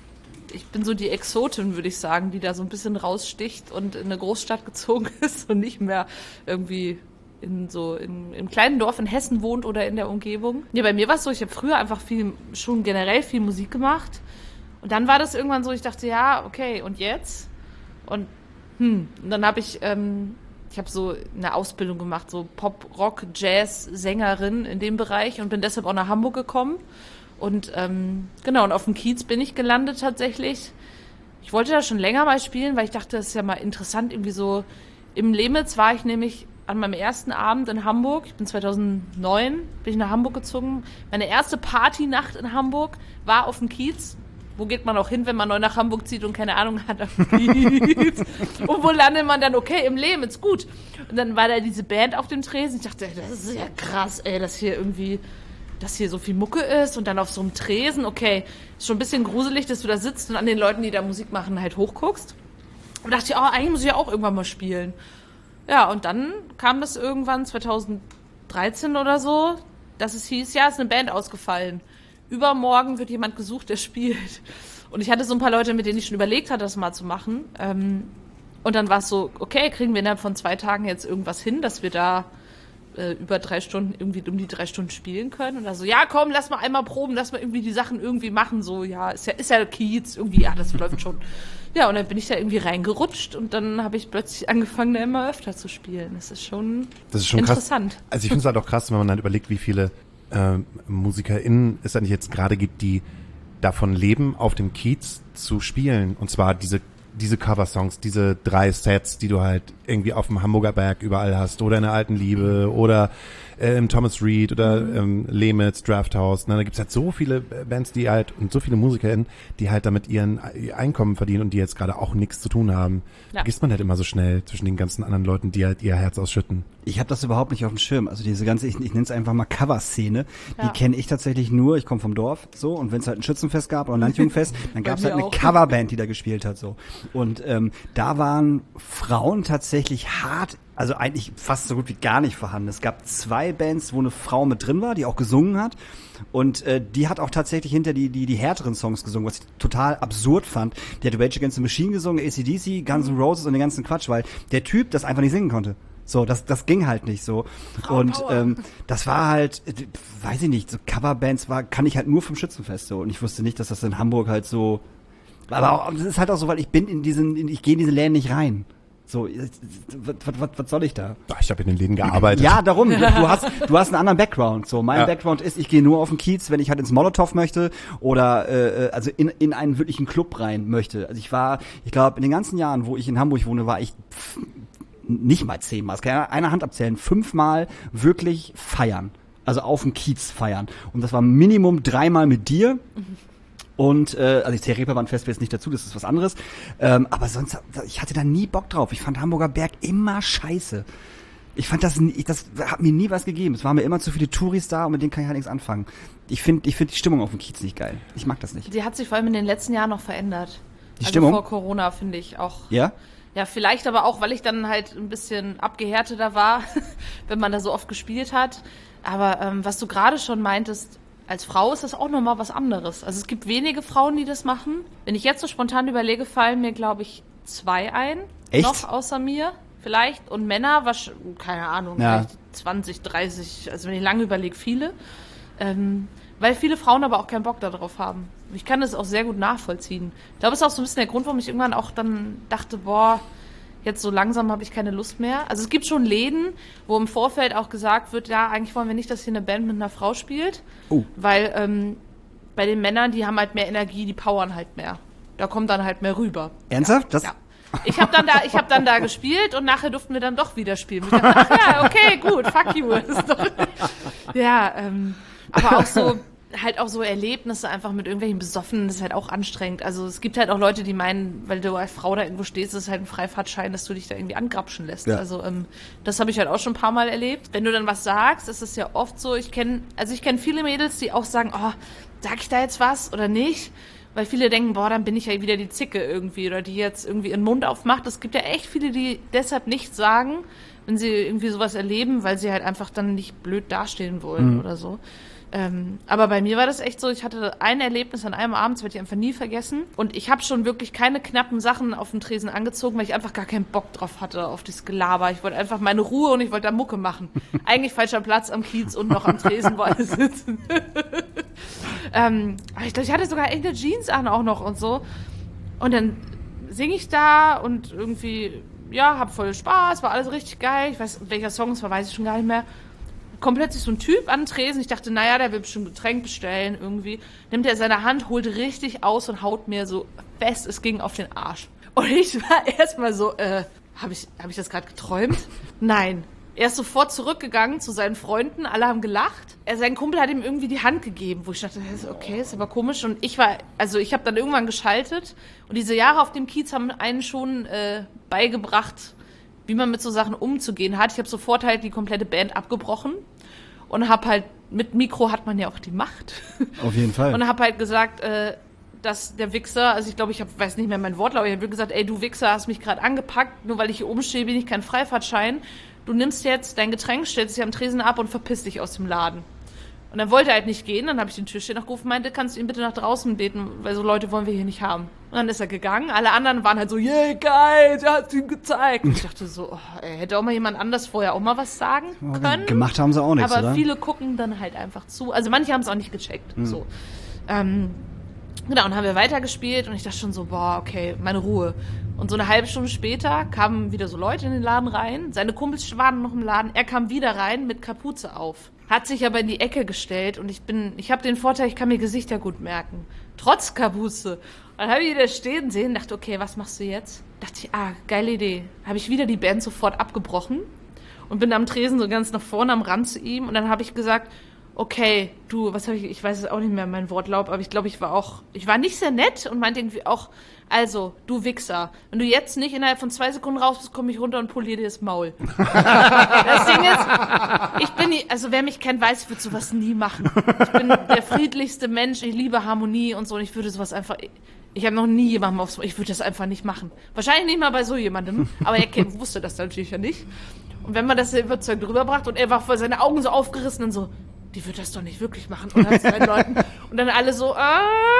ich bin so die Exotin, würde ich sagen, die da so ein bisschen raussticht und in eine Großstadt gezogen ist und nicht mehr irgendwie in so in, im kleinen Dorf in Hessen wohnt oder in der Umgebung. Ja, bei mir war es so, ich habe früher einfach viel, schon generell viel Musik gemacht. Und dann war das irgendwann so, ich dachte, ja, okay, und jetzt? Und, hm, und dann habe ich, ähm, ich habe so eine Ausbildung gemacht, so Pop, Rock, Jazz, Sängerin in dem Bereich und bin deshalb auch nach Hamburg gekommen. Und ähm, genau, und auf dem Kiez bin ich gelandet tatsächlich. Ich wollte da schon länger mal spielen, weil ich dachte, das ist ja mal interessant, irgendwie so. Im Lemitz war ich nämlich an meinem ersten Abend in Hamburg, ich bin zweitausendneun, bin ich nach Hamburg gezogen. Meine erste Partynacht in Hamburg war auf dem Kiez. Wo geht man auch hin, wenn man neu nach Hamburg zieht und keine Ahnung hat auf dem Kiez? Und wo landet man dann? Okay, im Lemitz, gut. Und dann war da diese Band auf dem Tresen. Ich dachte, das ist ja krass, ey, das hier irgendwie, dass hier so viel Mucke ist und dann auf so einem Tresen, okay, ist schon ein bisschen gruselig, dass du da sitzt und an den Leuten, die da Musik machen, halt hochguckst. Und dachte ich, oh, eigentlich muss ich ja auch irgendwann mal spielen. Ja, und dann kam das irgendwann zweitausenddreizehn oder so, dass es hieß, ja, ist eine Band ausgefallen. Übermorgen wird jemand gesucht, der spielt. Und ich hatte so ein paar Leute, mit denen ich schon überlegt hatte, das mal zu machen. Ähm, und dann war es so, okay, kriegen wir innerhalb von zwei Tagen jetzt irgendwas hin, dass wir da äh, über drei Stunden, irgendwie um die drei Stunden spielen können. Und dann so, ja, komm, lass mal einmal proben, lass mal irgendwie die Sachen irgendwie machen. So, ja, ist ja, ist ja Kiez, irgendwie, ja, das läuft schon. Ja, und dann bin ich da irgendwie reingerutscht und dann habe ich plötzlich angefangen, da immer öfter zu spielen. Das ist schon, das ist schon interessant. Krass. Also ich finde es halt auch krass, wenn man dann überlegt, wie viele äh, MusikerInnen es eigentlich jetzt gerade gibt, die davon leben, auf dem Kiez zu spielen. Und zwar diese diese Coversongs, diese drei Sets, die du halt irgendwie auf dem Hamburger Berg überall hast oder in der Alten Liebe oder äh, im Thomas Reed oder mhm. ähm, Lemitz, Drafthouse. Ne? Da gibt's halt so viele Bands, die halt und so viele MusikerInnen, die halt damit ihren ihr Einkommen verdienen und die jetzt gerade auch nichts zu tun haben. Ja. Vergisst man halt immer so schnell zwischen den ganzen anderen Leuten, die halt ihr Herz ausschütten. Ich habe das überhaupt nicht auf dem Schirm. Also diese ganze, ich, ich nenne es einfach mal Cover-Szene, Ja. die kenne ich tatsächlich nur. Ich komme vom Dorf, so, und wenn es halt ein Schützenfest gab oder ein Landjugendfest, dann gab es mir halt eine auch. Coverband, die da gespielt hat, so. Und ähm, da waren Frauen tatsächlich hart, also eigentlich fast so gut wie gar nicht vorhanden. Es gab zwei Bands, wo eine Frau mit drin war, die auch gesungen hat. Und äh, die hat auch tatsächlich hinter die, die die härteren Songs gesungen, was ich total absurd fand. Die hat Rage Against the Machine gesungen, A C D C, Guns N' Roses und den ganzen Quatsch, weil der Typ das einfach nicht singen konnte. So, das das ging halt nicht so. Frau und Power. ähm, das war halt, äh, weiß ich nicht, so Coverbands war, kann ich halt nur vom Schützenfest so. Und ich wusste nicht, dass das in Hamburg halt so, aber auch, das ist halt auch so, weil ich bin in diesen, in, ich gehe in diese Läden nicht rein. So, was, was, was soll ich da? Ich habe in den Läden gearbeitet. Ja, darum. Du hast, du hast einen anderen Background. So, mein Ja. Background ist, ich gehe nur auf den Kiez, wenn ich halt ins Molotow möchte oder äh, also in in einen wirklichen Club rein möchte. Also ich war, ich glaube, in den ganzen Jahren, wo ich in Hamburg wohne, war ich pff, nicht mal zehnmal, das kann ja einer Hand abzählen, fünfmal wirklich feiern. Also auf dem Kiez feiern. Und das war Minimum dreimal mit dir. Und äh, also ich zähle Reeperbahn-Fest jetzt nicht dazu, das ist was anderes. Ähm, aber sonst, ich hatte da nie Bock drauf. Ich fand Hamburger Berg immer scheiße. Ich fand das, nie, das hat mir nie was gegeben. Es waren mir immer zu viele Touris da und mit denen kann ich halt nichts anfangen. Ich finde ich finde die Stimmung auf dem Kiez nicht geil. Ich mag das nicht. Die hat sich vor allem in den letzten Jahren noch verändert. Die also Stimmung? vor Corona, finde ich auch. Ja? Ja, vielleicht aber auch, weil ich dann halt ein bisschen abgehärteter war, wenn man da so oft gespielt hat. Aber ähm, was du gerade schon meintest, als Frau ist das auch nochmal was anderes. Also es gibt wenige Frauen, die das machen. Wenn ich jetzt so spontan überlege, fallen mir, glaube ich, zwei ein. Echt? Noch außer mir vielleicht. Und Männer, was, keine Ahnung, Ja. vielleicht zwanzig, dreißig, also wenn ich lange überlege, viele. Ähm, weil viele Frauen aber auch keinen Bock darauf haben. Ich kann das auch sehr gut nachvollziehen. Ich glaube, das ist auch so ein bisschen der Grund, warum ich irgendwann auch dann dachte, boah, jetzt so langsam habe ich keine Lust mehr. Also es gibt schon Läden, wo im Vorfeld auch gesagt wird, ja, eigentlich wollen wir nicht, dass hier eine Band mit einer Frau spielt. Oh. Weil ähm, bei den Männern, die haben halt mehr Energie, die powern halt mehr. Da kommt dann halt mehr rüber. Ernsthaft? Das? Ja. Ich habe dann da, ich habe dann da gespielt und nachher durften wir dann doch wieder spielen. Ich dachte, ach ja, okay, gut, fuck you. Ist doch, ja, ähm, aber auch so, halt auch so Erlebnisse einfach mit irgendwelchen Besoffenen, das ist halt auch anstrengend. Also es gibt halt auch Leute, die meinen, weil du als Frau da irgendwo stehst, ist es halt ein Freifahrtschein, dass du dich da irgendwie angrapschen lässt. Ja. Also ähm, das habe ich halt auch schon ein paar Mal erlebt. Wenn du dann was sagst, ist es ja oft so, ich kenne, also ich kenne viele Mädels, die auch sagen, oh, sag ich da jetzt was oder nicht? Weil viele denken, boah, dann bin ich ja wieder die Zicke irgendwie oder die jetzt irgendwie ihren Mund aufmacht. Es gibt ja echt viele, die deshalb nichts sagen, wenn sie irgendwie sowas erleben, weil sie halt einfach dann nicht blöd dastehen wollen Mhm. oder so. Ähm, aber bei mir war das echt so, ich hatte ein Erlebnis an einem Abend, das werde ich einfach nie vergessen. Und ich habe schon wirklich keine knappen Sachen auf dem Tresen angezogen, weil ich einfach gar keinen Bock drauf hatte, auf dieses Gelaber. Ich wollte einfach meine Ruhe und ich wollte da Mucke machen. Eigentlich falscher Platz am Kiez und noch am Tresen wo alle sitzen. ähm, aber ich glaube, ich hatte sogar echt eine Jeans an auch noch und so. Und dann singe ich da und irgendwie, ja, hab voll Spaß, war alles richtig geil. Ich weiß, welcher Song es war, weiß ich schon gar nicht mehr. Kommt plötzlich so ein Typ an den Tresen. Ich dachte, naja, der will bestimmt ein Getränk bestellen irgendwie. Nimmt er seine Hand, holt richtig aus und haut mir so fest, es ging auf den Arsch. Und ich war erstmal so, äh, habe ich, hab ich das gerade geträumt? Nein. Er ist sofort zurückgegangen zu seinen Freunden, alle haben gelacht. Er, sein Kumpel hat ihm irgendwie die Hand gegeben, wo ich dachte, okay, ist aber komisch. Und ich war, also ich habe dann irgendwann geschaltet. Und diese Jahre auf dem Kiez haben einen schon äh, beigebracht, wie man mit so Sachen umzugehen hat. Ich habe sofort halt die komplette Band abgebrochen und habe halt mit Mikro hat man ja auch die Macht. Auf jeden Fall. Und habe halt gesagt, äh, dass der Wichser, also ich glaube, ich hab, weiß nicht mehr mein Wortlaut, ich habe gesagt, ey, du Wichser, hast mich gerade angepackt, nur weil ich hier oben stehe, bin ich kein Freifahrtschein. Du nimmst jetzt dein Getränk, stellst dich am Tresen ab und verpiss dich aus dem Laden. Und dann wollte er halt nicht gehen, dann habe ich den Türsteher noch gerufen, meinte, kannst du ihn bitte nach draußen beten, weil so Leute wollen wir hier nicht haben. Und dann ist er gegangen, alle anderen waren halt so, yeah, geil, der hat ihm gezeigt. Und ich dachte so, oh, ey, hätte auch mal jemand anders vorher auch mal was sagen können. Gemacht haben sie auch nichts, aber oder? viele gucken dann halt einfach zu. Also manche haben es auch nicht gecheckt. Mhm. So. Ähm, genau, und haben wir weitergespielt und ich dachte schon so, boah, okay, meine Ruhe. Und so eine halbe Stunde später kamen wieder so Leute in den Laden rein, seine Kumpels waren noch im Laden, er kam wieder rein mit Kapuze auf. Hat sich aber in die Ecke gestellt und ich bin, ich habe den Vorteil, ich kann mir Gesichter gut merken. Trotz Kapuze. Und dann habe ich ihn da stehen sehen, dachte, okay, was machst du jetzt? Dachte ich, ah, geile Idee. Habe ich wieder die Band sofort abgebrochen und bin am Tresen so ganz nach vorne am Rand zu ihm und dann habe ich gesagt, okay, du, was habe ich, ich weiß es auch nicht mehr, mein Wortlaut, aber ich glaube, ich war auch, ich war nicht sehr nett und meinte irgendwie auch, also, du Wichser, wenn du jetzt nicht innerhalb von zwei Sekunden raus bist, komme ich runter und poliere dir das Maul. Das Ding ist, ich bin, nie, also wer mich kennt, weiß, ich würde sowas nie machen. Ich bin der friedlichste Mensch, ich liebe Harmonie und so und ich würde sowas einfach, ich habe noch nie jemandem aufs Maul, ich würde das einfach nicht machen. Wahrscheinlich nicht mal bei so jemandem, aber er kennt, wusste das natürlich ja nicht. Und wenn man das überzeugt rüberbracht und er war vor seine Augen so aufgerissen und so, die wird das doch nicht wirklich machen. Und dann, seinen Leuten, und dann alle so, ah,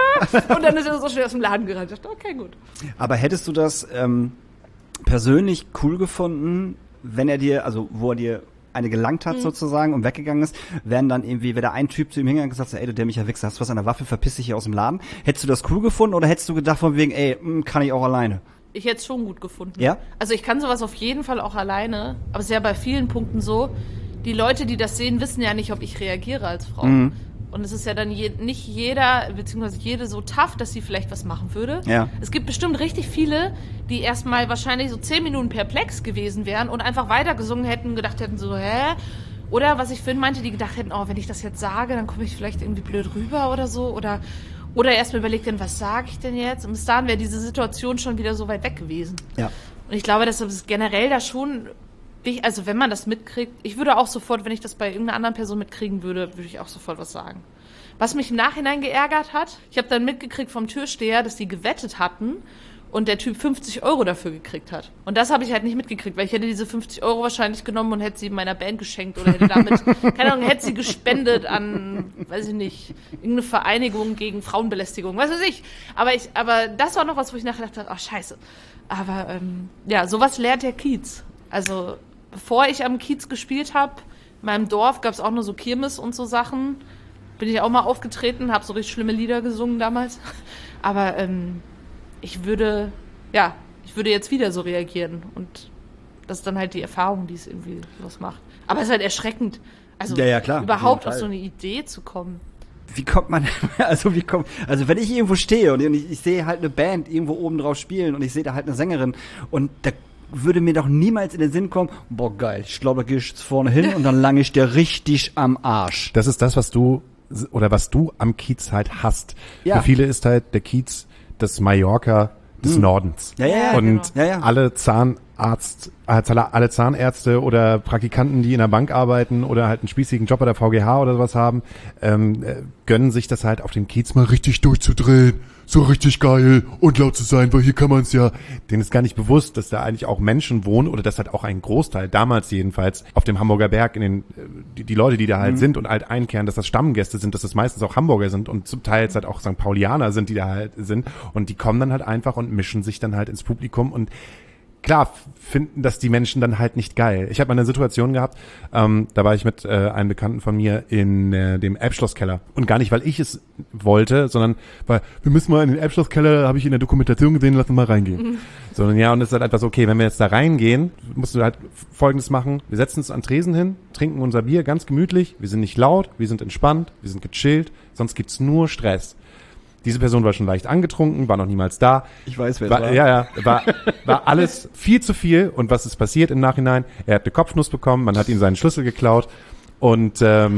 und dann ist er so schnell aus dem Laden gerannt. Ich dachte, okay, gut. Aber hättest du das ähm, persönlich cool gefunden, wenn er dir, also wo er dir eine gelangt hat mhm. sozusagen und weggegangen ist, wären dann irgendwie, wäre da ein Typ zu ihm hingegangen und gesagt, ey, du dämlicher Wichser, hast du was an der Waffe, verpiss dich hier aus dem Laden. Hättest du das cool gefunden oder hättest du gedacht von wegen, ey, kann ich auch alleine? Ich hätte es schon gut gefunden. Ja? Also ich kann sowas auf jeden Fall auch alleine, aber es ist ja bei vielen Punkten so, die Leute, die das sehen, wissen ja nicht, ob ich reagiere als Frau. Mhm. Und es ist ja dann je, nicht jeder, beziehungsweise jede so tough, dass sie vielleicht was machen würde. Ja. Es gibt bestimmt richtig viele, die erstmal wahrscheinlich so zehn Minuten perplex gewesen wären und einfach weitergesungen hätten, gedacht hätten so, hä? Oder was ich vorhin meinte, die gedacht hätten, oh, wenn ich das jetzt sage, dann komme ich vielleicht irgendwie blöd rüber oder so. Oder, oder erstmal überlegt hätten, was sage ich denn jetzt? Und bis dahin wäre diese Situation schon wieder so weit weg gewesen. Ja. Und ich glaube, dass es generell da schon... Also wenn man das mitkriegt, ich würde auch sofort, wenn ich das bei irgendeiner anderen Person mitkriegen würde, würde ich auch sofort was sagen. Was mich im Nachhinein geärgert hat, ich habe dann mitgekriegt vom Türsteher, dass die gewettet hatten und der Typ fünfzig Euro dafür gekriegt hat. Und das habe ich halt nicht mitgekriegt, weil ich hätte diese fünfzig Euro wahrscheinlich genommen und hätte sie meiner Band geschenkt oder hätte damit, keine Ahnung, hätte sie gespendet an, weiß ich nicht, irgendeine Vereinigung gegen Frauenbelästigung, was weiß ich. Aber ich, aber das war noch was, wo ich nachher dachte, ach scheiße. Aber ähm, ja, sowas lernt der Kiez. Also bevor ich am Kiez gespielt habe, in meinem Dorf gab es auch nur so Kirmes und so Sachen. Bin ich auch mal aufgetreten, habe so richtig schlimme Lieder gesungen damals. Aber ähm, ich würde, ja, ich würde jetzt wieder so reagieren. Und das ist dann halt die Erfahrung, die es irgendwie was macht. Aber es ist halt erschreckend. Also ja, ja, klar, überhaupt auf so eine Idee zu kommen. Wie kommt man, also wie kommt, also wenn ich irgendwo stehe und ich, ich sehe halt eine Band irgendwo oben drauf spielen und ich sehe da halt eine Sängerin und da würde mir doch niemals in den Sinn kommen, boah geil, ich glaube, da gehe ich jetzt vorne hin und dann lange ich dir richtig am Arsch. Das ist das, was du, oder was du am Kiez halt hast. Ja. Für viele ist halt der Kiez das Mallorca des hm. Nordens. Ja, ja, ja, und genau. ja, ja. alle Zahnarzt, alle Zahnärzte oder Praktikanten, die in der Bank arbeiten oder halt einen spießigen Job bei der V G H oder sowas haben, ähm, gönnen sich das halt auf dem Kiez mal richtig durchzudrehen. So richtig geil und laut zu sein, weil hier kann man es ja. Denen ist gar nicht bewusst, dass da eigentlich auch Menschen wohnen oder dass halt auch ein Großteil, damals jedenfalls, auf dem Hamburger Berg, in den die, die Leute, die da halt mhm. sind und halt einkehren, dass das Stammgäste sind, dass das meistens auch Hamburger sind und zum Teil jetzt halt auch Sankt Paulianer sind, die da halt sind. Und die kommen dann halt einfach und mischen sich dann halt ins Publikum und klar finden das die Menschen dann halt nicht geil. Ich habe mal eine Situation gehabt, ähm, da war ich mit äh, einem Bekannten von mir in äh, dem Elbschlosskeller. Und gar nicht, weil ich es wollte, sondern weil wir müssen mal in den Elbschlosskeller, habe ich in der Dokumentation gesehen, lass uns mal reingehen. Mhm. Sondern ja, und es ist halt einfach so, okay, wenn wir jetzt da reingehen, musst du halt Folgendes machen. Wir setzen uns an Tresen hin, trinken unser Bier ganz gemütlich, wir sind nicht laut, wir sind entspannt, wir sind gechillt, sonst gibt's nur Stress. Diese Person war schon leicht angetrunken, war noch niemals da. Ich weiß, wer es war. war. Ja, ja, war, war alles viel zu viel. Und was ist passiert im Nachhinein? Er hat eine Kopfnuss bekommen, man hat ihm seinen Schlüssel geklaut und ähm,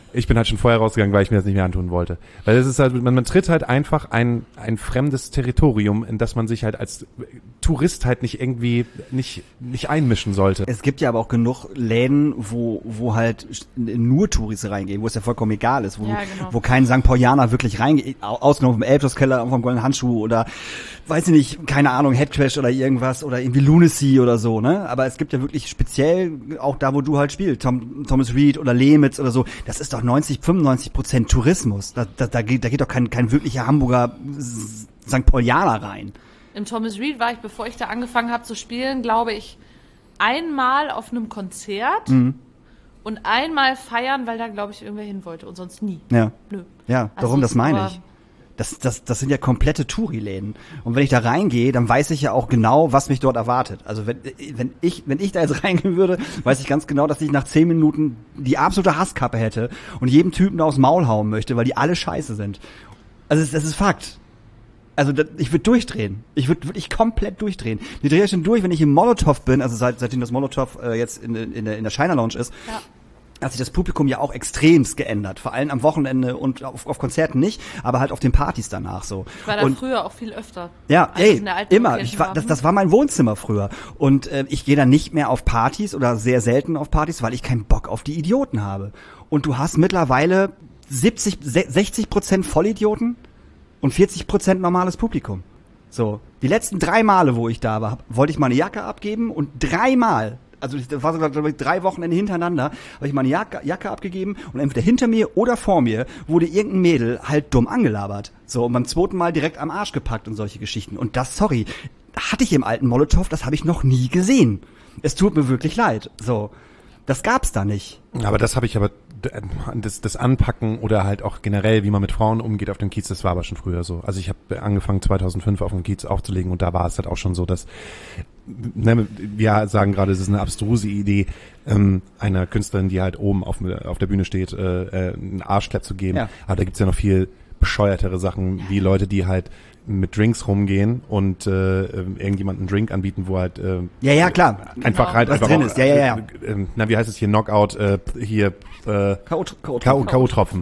Ich bin halt schon vorher rausgegangen, weil ich mir das nicht mehr antun wollte. Weil es ist halt, man, man tritt halt einfach ein, ein fremdes Territorium, in das man sich halt als Tourist halt nicht irgendwie nicht, nicht einmischen sollte. Es gibt ja aber auch genug Läden, wo, wo halt nur Touris reingehen, wo es ja vollkommen egal ist, wo, Ja, genau. wo kein Sankt Paulianer wirklich reingeht, au- ausgenommen vom Elbschlosskeller, vom Goldenen Handschuh oder, weiß ich nicht, keine Ahnung, Headcrash oder irgendwas oder irgendwie Lunacy oder so, ne? Aber es gibt ja wirklich speziell, auch da, wo du halt spielst, Tom, Thomas Reed oder Lemitz oder so, das ist doch neunzig, fünfundneunzig Prozent Tourismus. Da, da, da geht, da geht doch kein, kein wirklicher Hamburger Sankt Paulianer rein. Im Thomas Reed war ich, bevor ich da angefangen habe zu spielen, glaube ich, einmal auf einem Konzert Mhm. und einmal feiern, weil da, glaube ich, irgendwer hin wollte und sonst nie. Ja. Nö. Ja, Also darum, das es meine war- ich. Das, das, das sind ja komplette Touri-Läden. Und wenn ich da reingehe, dann weiß ich ja auch genau, was mich dort erwartet. Also wenn, wenn ich, wenn ich da jetzt reingehen würde, weiß ich ganz genau, dass ich nach zehn Minuten die absolute Hasskappe hätte und jedem Typen da aufs Maul hauen möchte, weil die alle scheiße sind. Also das, das ist Fakt. Also das, ich würde durchdrehen. Ich würde wirklich komplett durchdrehen. Ich drehe schon durch, wenn ich im Molotow bin, also seit, seitdem das Molotow äh, jetzt in, in, der, in der China Lounge ist. Ja. Hat sich das Publikum ja auch extremst geändert. Vor allem am Wochenende und auf, auf Konzerten nicht, aber halt auf den Partys danach so. Ich war da und früher auch viel öfter. ja, als ich ey, in der alten immer. Location Ich war, war. das, das war mein Wohnzimmer früher. Und äh, ich gehe dann nicht mehr auf Partys oder sehr selten auf Partys, weil ich keinen Bock auf die Idioten habe. Und du hast mittlerweile siebzig, sechzig Prozent Vollidioten und vierzig Prozent normales Publikum. So, die letzten drei Male, wo ich da war, wollte ich meine Jacke abgeben und dreimal, also das war sogar, glaube ich, drei Wochenende hintereinander, habe ich meine Jacke, Jacke abgegeben und entweder hinter mir oder vor mir wurde irgendein Mädel halt dumm angelabert. So, und beim zweiten Mal direkt am Arsch gepackt und solche Geschichten. Und das, sorry, hatte ich im alten Molotow, das habe ich noch nie gesehen. Es tut mir wirklich leid. So, das gab's da nicht. Aber das habe ich aber, das, das Anpacken oder halt auch generell, wie man mit Frauen umgeht auf dem Kiez, das war aber schon früher so. Also ich habe angefangen zweitausendfünf auf dem Kiez aufzulegen und da war es halt auch schon so, dass, ne, wir sagen gerade, es ist eine abstruse Idee, ähm, einer Künstlerin, die halt oben auf, auf der Bühne steht, äh, äh, einen Arschklapp zu geben. Ja. Aber da gibt's ja noch viel bescheuertere Sachen, wie Leute, die halt mit Drinks rumgehen und äh, irgendjemanden einen Drink anbieten, wo halt äh, Ja, ja, klar. einfach Genau. halt Was einfach drin auch, ist. Ja, ja, ja. Äh, äh, na, wie heißt es hier, Knockout, äh, hier äh, K O K O-Tropfen.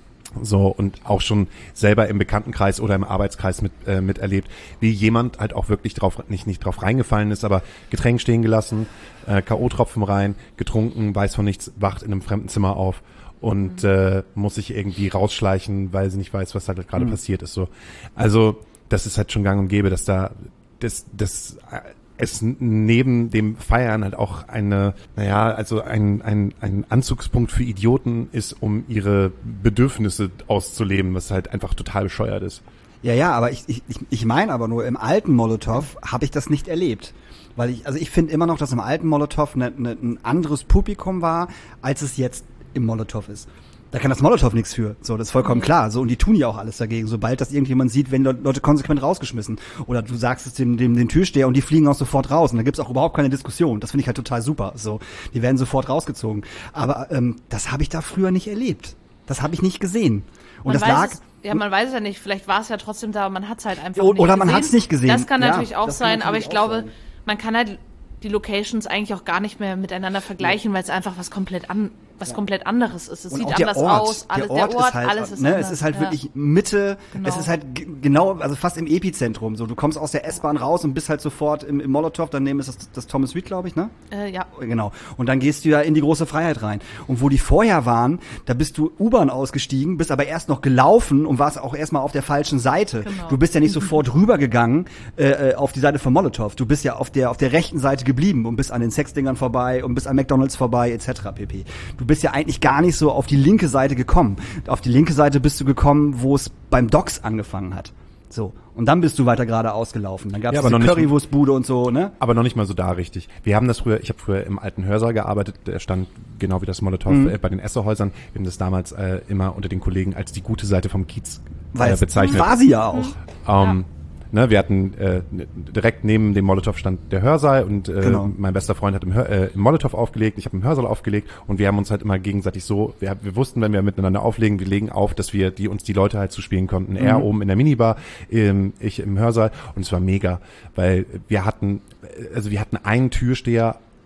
So, und auch schon selber im Bekanntenkreis oder im Arbeitskreis mit äh, miterlebt, wie jemand halt auch wirklich drauf, nicht nicht drauf reingefallen ist, aber Getränk stehen gelassen, äh, K O-Tropfen rein, getrunken, weiß von nichts, wacht in einem fremden Zimmer auf und äh, muss sich irgendwie rausschleichen, weil sie nicht weiß, was da gerade Mhm. passiert ist. So, also das ist halt schon gang und gäbe, dass da das das äh, es neben dem Feiern halt auch eine, naja, also ein, ein, ein Anzugspunkt für Idioten ist, um ihre Bedürfnisse auszuleben, was halt einfach total bescheuert ist. Ja, ja, aber ich, ich, ich meine aber nur, im alten Molotow habe ich das nicht erlebt. Weil ich, also ich finde immer noch, dass im alten Molotow ne, ne, ein anderes Publikum war, als es jetzt im Molotow ist. Da kann das Molotow nichts für. So, das ist vollkommen klar. So, und die tun ja auch alles dagegen. Sobald das irgendjemand sieht, werden Leute konsequent rausgeschmissen. Oder du sagst es dem, dem, dem Türsteher und die fliegen auch sofort raus. Und da gibt's auch überhaupt keine Diskussion. Das finde ich halt total super. So, die werden sofort rausgezogen. Aber ähm, das habe ich da früher nicht erlebt. Das habe ich nicht gesehen. Und Man das weiß lag. es, ja, man weiß es ja nicht. Vielleicht war es ja trotzdem da, man hat es halt einfach O- nicht oder gesehen. man hat's nicht gesehen. Das kann Ja, natürlich auch das kann sein, aber natürlich ich auch glaube, sein. man kann halt die Locations eigentlich auch gar nicht mehr miteinander vergleichen, weil es einfach was komplett an, was komplett anderes ist. Es Und sieht auch der anders Ort. aus, alles, der Ort, ist halt, alles ist ne, anders. es ist halt ja. wirklich Mitte, Genau. es ist halt g- genau, also fast im Epizentrum, so, du kommst aus der S-Bahn raus und bist halt sofort im, im Molotow, daneben ist das, das Thomas Reed, glaube ich, ne? Äh, ja. Genau. Und dann gehst du ja in die große Freiheit rein. Und wo die vorher waren, da bist du U-Bahn ausgestiegen, bist aber erst noch gelaufen und warst auch erstmal auf der falschen Seite. Genau. Du bist ja nicht sofort rübergegangen äh, äh, auf die Seite von Molotow. Du bist ja auf der auf der rechten Seite geblieben und bist an den Sexdingern vorbei und bist an McDonald's vorbei et cetera pp. Du bist ja eigentlich gar nicht so auf die linke Seite gekommen. Auf die linke Seite bist du gekommen, wo es beim Docks angefangen hat. So. Und dann bist du weiter geradeaus gelaufen. Dann gab es Ja, aber diese noch nicht- Currywurstbude und so, ne? Aber noch nicht mal so da richtig. Wir haben das früher, ich habe früher im alten Hörsaal gearbeitet, der stand genau wie das Molotow Mhm. äh, bei den Esserhäusern. Wir haben das damals äh, immer unter den Kollegen als die gute Seite vom Kiez Weil äh, es bezeichnet. war sie ja auch. Ähm, ne, wir hatten äh, direkt neben dem Molotow stand der Hörsaal und äh, Genau. mein bester Freund hat im, Hör, äh, im Molotow aufgelegt, ich habe im Hörsaal aufgelegt und wir haben uns halt immer gegenseitig so, wir, wir wussten, wenn wir miteinander auflegen, wir legen auf, dass wir die uns die Leute halt zuspielen konnten. Er Mhm. oben in der Minibar, ähm, ich im Hörsaal und es war mega, weil wir hatten, also wir hatten einen Türsteher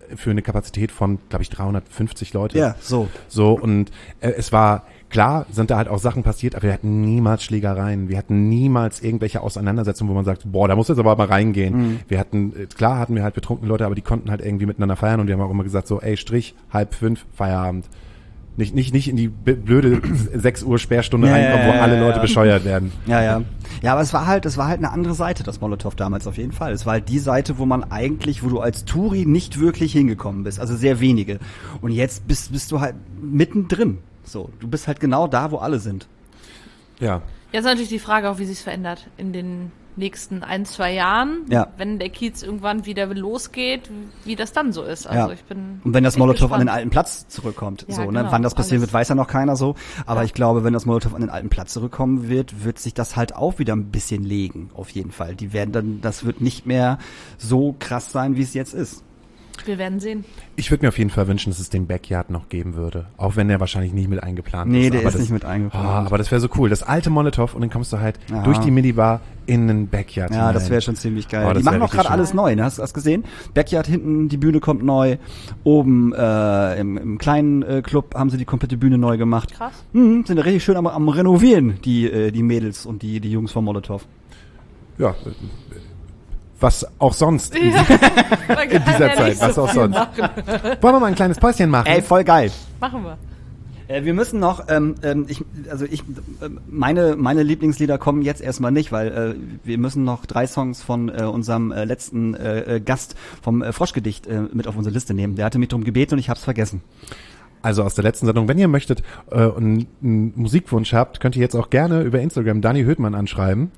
für eine Kapazität von, glaube ich, dreihundertfünfzig Leute. Ja, so. So, und äh, es war, klar sind da halt auch Sachen passiert, aber wir hatten niemals Schlägereien. Wir hatten niemals irgendwelche Auseinandersetzungen, wo man sagt, boah, da muss jetzt aber mal reingehen. Mhm. Wir hatten, äh, klar hatten wir halt betrunkene Leute, aber die konnten halt irgendwie miteinander feiern und wir haben auch immer gesagt, so, ey, Strich, halb fünf, Feierabend. Nicht, nicht, nicht in die blöde sechs Uhr Sperrstunde ja, reinkommen, ja, wo alle ja, Leute ja. bescheuert werden. Ja, ja. Ja, aber es war halt, es war halt eine andere Seite, das Molotow damals auf jeden Fall. Es war halt die Seite, wo man eigentlich, wo du als Touri nicht wirklich hingekommen bist, also sehr wenige. Und jetzt bist, bist du halt mittendrin. So, du bist halt genau da, wo alle sind. Ja. Jetzt ist natürlich die Frage auch, wie sich's verändert in den nächsten ein, zwei Jahren, ja. wenn der Kiez irgendwann wieder losgeht, wie das dann so ist. Also ja. ich bin Und wenn das Molotow gespannt. an den alten Platz zurückkommt, Ja, so, genau, ne? Wann das passieren alles. wird, weiß ja noch keiner so. Aber Ja. ich glaube, wenn das Molotow an den alten Platz zurückkommen wird, wird sich das halt auch wieder ein bisschen legen, auf jeden Fall. Die werden dann, das wird nicht mehr so krass sein, wie es jetzt ist. Wir werden sehen. Ich würde mir auf jeden Fall wünschen, dass es den Backyard noch geben würde. Auch wenn der wahrscheinlich nicht mit eingeplant Nee, ist. der aber ist das, nicht mit eingeplant. Ah, aber das wäre so cool. Das alte Molotow und dann kommst du halt Ja. durch die Minibar in den Backyard Ja, hinein. das wäre schon ziemlich geil. Oh, das die machen wär auch richtig gerade schön. alles neu, ne? Hast du das gesehen? Backyard hinten, die Bühne kommt neu. Oben äh, im, im kleinen äh, Club haben sie die komplette Bühne neu gemacht. Krass. Hm, sind richtig schön am, am Renovieren, die äh, die Mädels und die die Jungs vom Molotow. Ja, äh, was auch sonst in, Ja. in dieser Zeit. Was auch sonst. Wollen wir mal ein kleines Päuschen machen? Ey, voll geil. Machen wir. Äh, wir müssen noch, ähm, ähm, ich, also ich, äh, meine meine Lieblingslieder kommen jetzt erstmal nicht, weil äh, wir müssen noch drei Songs von äh, unserem äh, letzten äh, Gast vom äh, Froschgedicht äh, mit auf unsere Liste nehmen. Der hatte mich darum gebeten und ich hab's vergessen. Also aus der letzten Sendung, wenn ihr möchtet äh, und einen Musikwunsch habt, könnt ihr jetzt auch gerne über Instagram Dani Höhtmann anschreiben.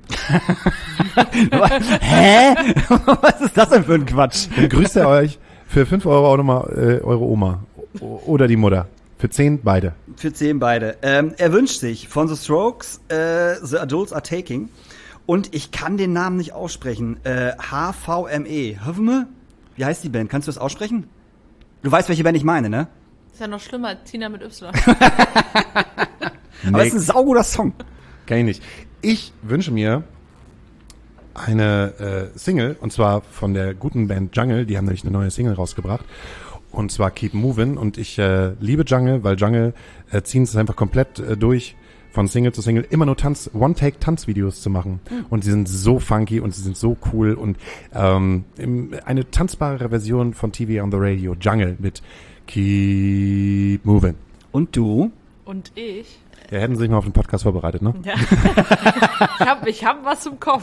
Hä? Was ist das denn für ein Quatsch? Dann grüßt er euch für fünf Euro auch nochmal äh, eure Oma o- oder die Mutter. Für zehn beide. Für zehn beide. Ähm, er wünscht sich von The Strokes äh, The Adults Are Taking und ich kann den Namen nicht aussprechen. Äh, H V M E. Hövme? Wie heißt die Band? Kannst du das aussprechen? Du weißt, welche Band ich meine, ne? Ist ja noch schlimmer, Tina mit Y. Aber es ist ein sauguter Song. Kenn ich nicht. Ich wünsche mir eine äh, Single, und zwar von der guten Band Jungle, die haben nämlich eine neue Single rausgebracht, und zwar Keep Movin', und ich äh, liebe Jungle, weil Jungle äh, ziehen es einfach komplett äh, durch, von Single zu Single, immer nur Tanz, One-Take-Tanzvideos zu machen. Mhm. Und sie sind so funky und sie sind so cool und ähm, im, eine tanzbare Version von T V on the Radio, Jungle mit Keep Movin'. Und du? Und ich? Ja, hätten sie sich mal auf den Podcast vorbereitet, ne? Ja. ich hab, ich hab was im Kopf.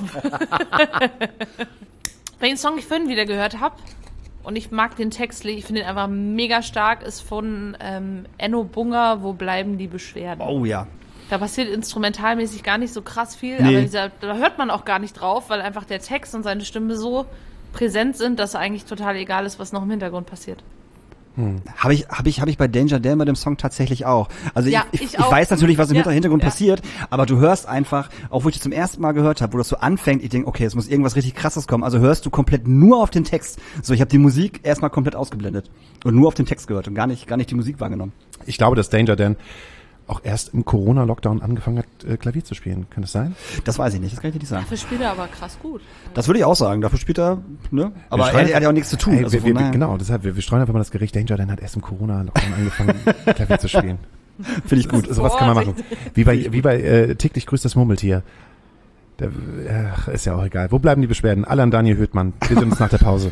Wenn ich den Song ich vorhin wieder gehört habe, und ich mag den Text, ich finde ihn einfach mega stark, ist von ähm, Enno Bunger, Wo bleiben die Beschwerden? Oh ja. Da passiert instrumentalmäßig gar nicht so krass viel, Nee. aber dieser, da hört man auch gar nicht drauf, weil einfach der Text und seine Stimme so präsent sind, dass eigentlich total egal ist, was noch im Hintergrund passiert. Hm. Habe ich, hab ich, hab ich bei Danger Dan bei dem Song tatsächlich auch. Also Ja, ich, ich, ich ich auch. weiß natürlich, was im Ja, Hintergrund ja. passiert, aber du hörst einfach, auch wo ich das zum ersten Mal gehört habe, wo das so anfängt, ich denke, okay, es muss irgendwas richtig Krasses kommen. Also hörst du komplett nur auf den Text. So, ich habe die Musik erstmal komplett ausgeblendet und nur auf den Text gehört und gar nicht, gar nicht die Musik wahrgenommen. Ich glaube, dass Danger Dan auch erst im Corona-Lockdown angefangen hat, äh, Klavier zu spielen. Kann das sein? Das weiß ich nicht, das kann ich dir nicht sagen. Dafür spielt er aber krass gut. Das würde ich auch sagen. Dafür spielt er, ne? Aber Wir er, streuen- er hat ja auch nichts zu tun. Ey, also wir, von wir, daher genau, deshalb, wir, wir streuen einfach mal das Gericht. Danger Dan hat erst im Corona-Lockdown angefangen, Klavier zu spielen. finde ich gut. So, sowas kann man machen. Wie bei, wie bei äh, täglich grüßt das Murmeltier. Der, ach, ist ja auch egal. Wo bleiben die Beschwerden? Alle an Daniel Höhtmann. Wir sehen uns nach der Pause.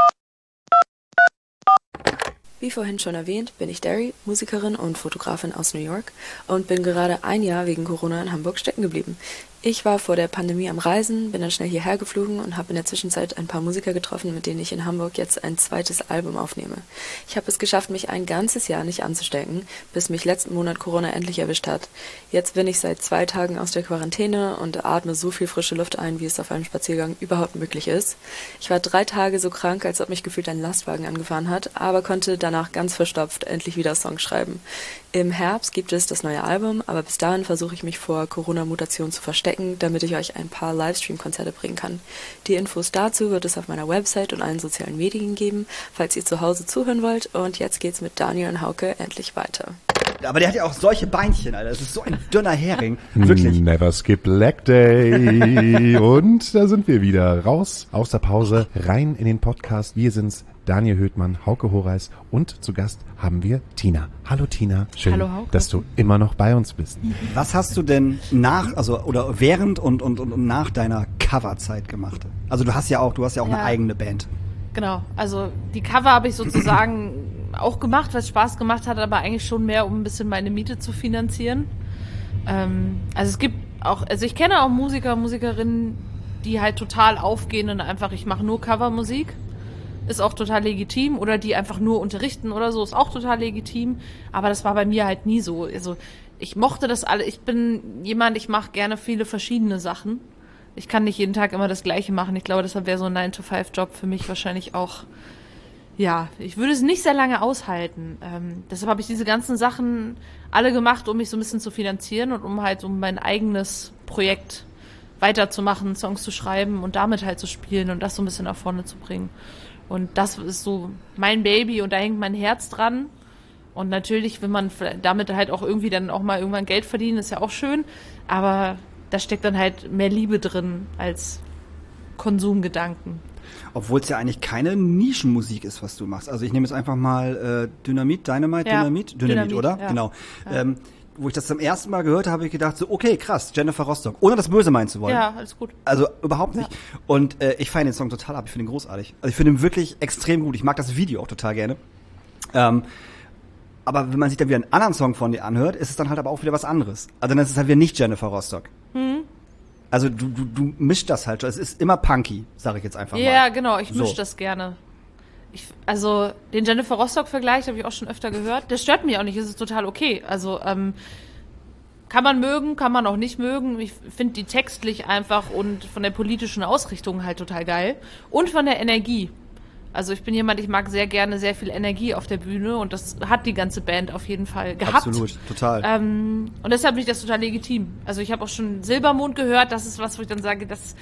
Wie vorhin schon erwähnt, bin ich Derry, Musikerin und Fotografin aus New York und bin gerade ein Jahr wegen Corona in Hamburg stecken geblieben. Ich war vor der Pandemie am Reisen, bin dann schnell hierher geflogen und habe in der Zwischenzeit ein paar Musiker getroffen, mit denen ich in Hamburg jetzt ein zweites Album aufnehme. Ich habe es geschafft, mich ein ganzes Jahr nicht anzustecken, bis mich letzten Monat Corona endlich erwischt hat. Jetzt bin ich seit zwei Tagen aus der Quarantäne und atme so viel frische Luft ein, wie es auf einem Spaziergang überhaupt möglich ist. Ich war drei Tage so krank, als ob mich gefühlt ein Lastwagen angefahren hat, aber konnte danach ganz verstopft endlich wieder Songs schreiben. Im Herbst gibt es das neue Album, aber bis dahin versuche ich mich vor Corona-Mutation zu verstecken, damit ich euch ein paar Livestream-Konzerte bringen kann. Die Infos dazu wird es auf meiner Website und allen sozialen Medien geben, falls ihr zu Hause zuhören wollt. Und jetzt geht's mit Daniel und Hauke endlich weiter. Aber der hat ja auch solche Beinchen, Alter. Das ist so ein dünner Hering. Wirklich. Never skip Leg Day. Und da sind wir wieder. Raus aus der Pause, rein in den Podcast. Wir sind's, Daniel Höhtmann, Hauke Horeis und zu Gast haben wir Tina. Hallo Tina, schön, Hallo, Hauke. dass du immer noch bei uns bist. Was hast du denn nach, also oder während und, und, und nach deiner Coverzeit gemacht? Also du hast ja auch, du hast ja auch Ja. eine eigene Band. Genau, also die Cover habe ich sozusagen auch gemacht, weil es Spaß gemacht hat, aber eigentlich schon mehr, um ein bisschen meine Miete zu finanzieren. Ähm, also es gibt auch, also ich kenne auch Musiker, Musikerinnen, die halt total aufgehen und einfach, ich mache nur Covermusik. Ist auch total legitim. Oder die einfach nur unterrichten oder so, ist auch total legitim. Aber das war bei mir halt nie so. Also ich mochte das alle. Ich bin jemand, ich mache gerne viele verschiedene Sachen. Ich kann nicht jeden Tag immer das Gleiche machen. Ich glaube, deshalb wäre so ein nine to five Job für mich wahrscheinlich auch, ja, ich würde es nicht sehr lange aushalten. Ähm, deshalb habe ich diese ganzen Sachen alle gemacht, um mich so ein bisschen zu finanzieren und um halt um mein eigenes Projekt weiterzumachen, Songs zu schreiben und damit halt zu spielen und das so ein bisschen nach vorne zu bringen. Und das ist so mein Baby und da hängt mein Herz dran. Und natürlich will man damit halt auch irgendwie dann auch mal irgendwann Geld verdienen, ist ja auch schön. Aber da steckt dann halt mehr Liebe drin als Konsumgedanken. Obwohl es ja eigentlich keine Nischenmusik ist, was du machst. Also ich nehme jetzt einfach mal äh, Dynamit, Dynamite, Ja, Dynamit, Dynamit, Dynamit, oder? ja. Genau. Ja. Ähm, wo ich das zum ersten Mal gehört habe, habe ich gedacht, so okay, krass, Jennifer Rostock. Ohne das Böse meinen zu wollen. Ja, alles gut. Also überhaupt nicht. Und äh, ich feiere den Song total ab, ich finde ihn großartig. Also ich finde ihn wirklich extrem gut. Ich mag das Video auch total gerne. Ähm, aber wenn man sich dann wieder einen anderen Song von dir anhört, ist es dann halt aber auch wieder was anderes. Also dann ist es halt wieder nicht Jennifer Rostock. Hm. Also du, du, du mischst das halt. Es ist immer punky, sage ich jetzt einfach mal. Ja, genau, ich So. mische das gerne. Ich, also den Jennifer Rostock-Vergleich habe ich auch schon öfter gehört. Der stört mich auch nicht, es ist total okay. Also ähm, kann man mögen, kann man auch nicht mögen. Ich finde die textlich einfach und von der politischen Ausrichtung halt total geil. Und von der Energie. Also ich bin jemand, ich mag sehr gerne sehr viel Energie auf der Bühne und das hat die ganze Band auf jeden Fall gehabt. Absolut, total. Ähm, und deshalb finde ich das total legitim. Also ich habe auch schon Silbermond gehört, das ist was, wo ich dann sage, das,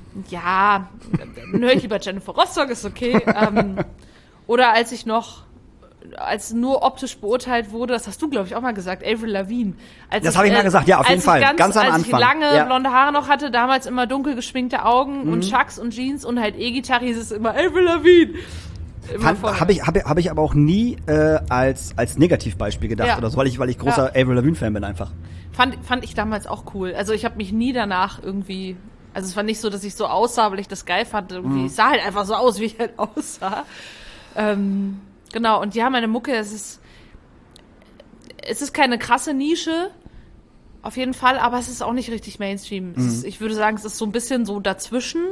ja, dann höre ich lieber Jennifer Rostock, ist okay. ähm, oder als ich noch, als nur optisch beurteilt wurde, das hast du, glaube ich, auch mal gesagt, Avril Lavigne. Als Das ich, habe ich mal äh, gesagt, ja, auf jeden als Fall, ich ganz, ganz am als Anfang. ich lange Ja. blonde Haare noch hatte, damals immer dunkel geschminkte Augen Mhm. und Chucks und Jeans und halt E-Gitarre hieß es immer Avril Lavigne. Immer vorne. Habe ich, hab, hab ich aber auch nie äh, als, als Negativbeispiel gedacht Ja. oder so, weil ich, weil ich großer Ja. Avril Lavigne-Fan bin einfach. Fand, fand ich damals auch cool. Also ich habe mich nie danach irgendwie, also es war nicht so, dass ich so aussah, weil ich das geil fand. Irgendwie, ich sah halt einfach so aus, wie ich halt aussah. Ähm, genau, und ja, meine Mucke, es ist, es ist keine krasse Nische, auf jeden Fall, aber es ist auch nicht richtig Mainstream. Es ist, ich würde sagen, es ist so ein bisschen so dazwischen.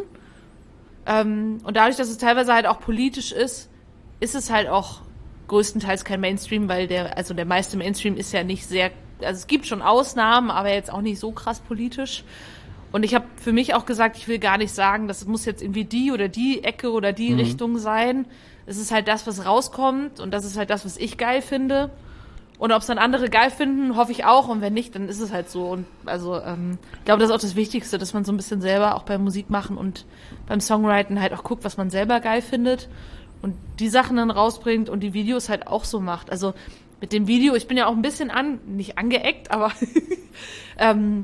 Ähm, und dadurch, dass es teilweise halt auch politisch ist, ist es halt auch größtenteils kein Mainstream, weil der, also der meiste Mainstream ist ja nicht sehr, also es gibt schon Ausnahmen, aber jetzt auch nicht so krass politisch. Und ich habe für mich auch gesagt, ich will gar nicht sagen, das muss jetzt irgendwie die oder die Ecke oder die Mhm. Richtung sein. Es ist halt das, was rauskommt und das ist halt das, was ich geil finde. Und ob es dann andere geil finden, hoffe ich auch. Und wenn nicht, dann ist es halt so. Und also ähm, ich glaube, das ist auch das Wichtigste, dass man so ein bisschen selber auch beim Musik machen und beim Songwriten halt auch guckt, was man selber geil findet und die Sachen dann rausbringt und die Videos halt auch so macht. Also mit dem Video, ich bin ja auch ein bisschen an, nicht angeeckt, aber ähm,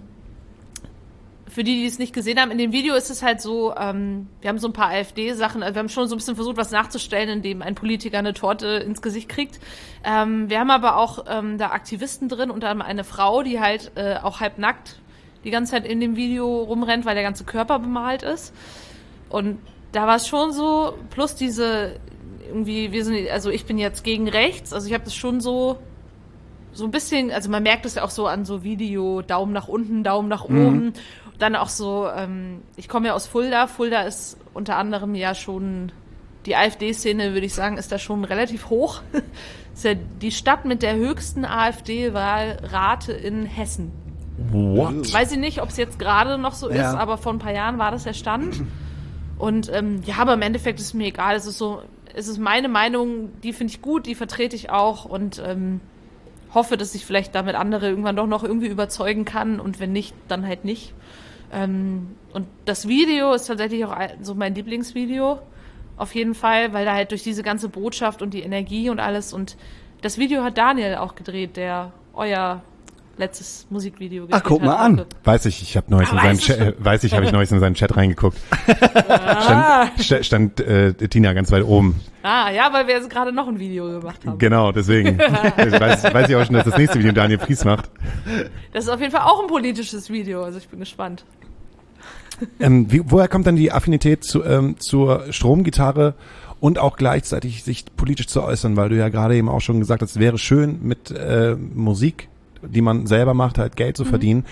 für die, die es nicht gesehen haben, in dem Video ist es halt so, ähm, wir haben so ein paar AfD-Sachen, also wir haben schon so ein bisschen versucht, was nachzustellen, indem ein Politiker eine Torte ins Gesicht kriegt. Ähm, wir haben aber auch ähm, da Aktivisten drin, unter anderem eine Frau, die halt äh, auch halb nackt die ganze Zeit in dem Video rumrennt, weil der ganze Körper bemalt ist. Und da war es schon so, plus diese, irgendwie, wir sind, also ich bin jetzt gegen rechts, also ich habe das schon so, so ein bisschen, also man merkt es ja auch so an so Video, Daumen nach unten, Daumen nach oben. Mhm. Dann auch so, ähm, ich komme ja aus Fulda. Fulda ist unter anderem ja schon, die AfD-Szene, würde ich sagen, ist da schon relativ hoch. Ist ja die Stadt mit der höchsten AfD-Wahlrate in Hessen. What? Weiß ich nicht, ob es jetzt gerade noch so Ja. ist, aber vor ein paar Jahren war das der Stand. Und ähm, ja, aber im Endeffekt ist es mir egal. Es ist so, es ist meine Meinung, die finde ich gut, die vertrete ich auch und ähm, hoffe, dass ich vielleicht damit andere irgendwann doch noch irgendwie überzeugen kann und wenn nicht, dann halt nicht. Ähm, und das Video ist tatsächlich auch ein- so mein Lieblingsvideo, auf jeden Fall, weil da halt durch diese ganze Botschaft und die Energie und alles und das Video hat Daniel auch gedreht, der euer letztes Musikvideo Ach, guck mal an. Weiß ich, ich habe neulich Ah, in seinen weißt du Chat, äh, weiß ich, habe ich neulich in seinen Chat reingeguckt. Ah, Stand, st- stand äh, Tina ganz weit oben. ah ja, weil wir jetzt gerade noch ein Video gemacht haben. Genau, deswegen. Ich weiß, weiß ich auch schon, dass das nächste Video Daniel Fries macht. Das ist auf jeden Fall auch ein politisches Video, also ich bin gespannt. Ähm, wie, woher kommt dann die Affinität zu, ähm, zur Stromgitarre und auch gleichzeitig sich politisch zu äußern, weil du ja gerade eben auch schon gesagt hast, es wäre schön mit äh, Musik, die man selber macht, halt Geld zu mhm. verdienen.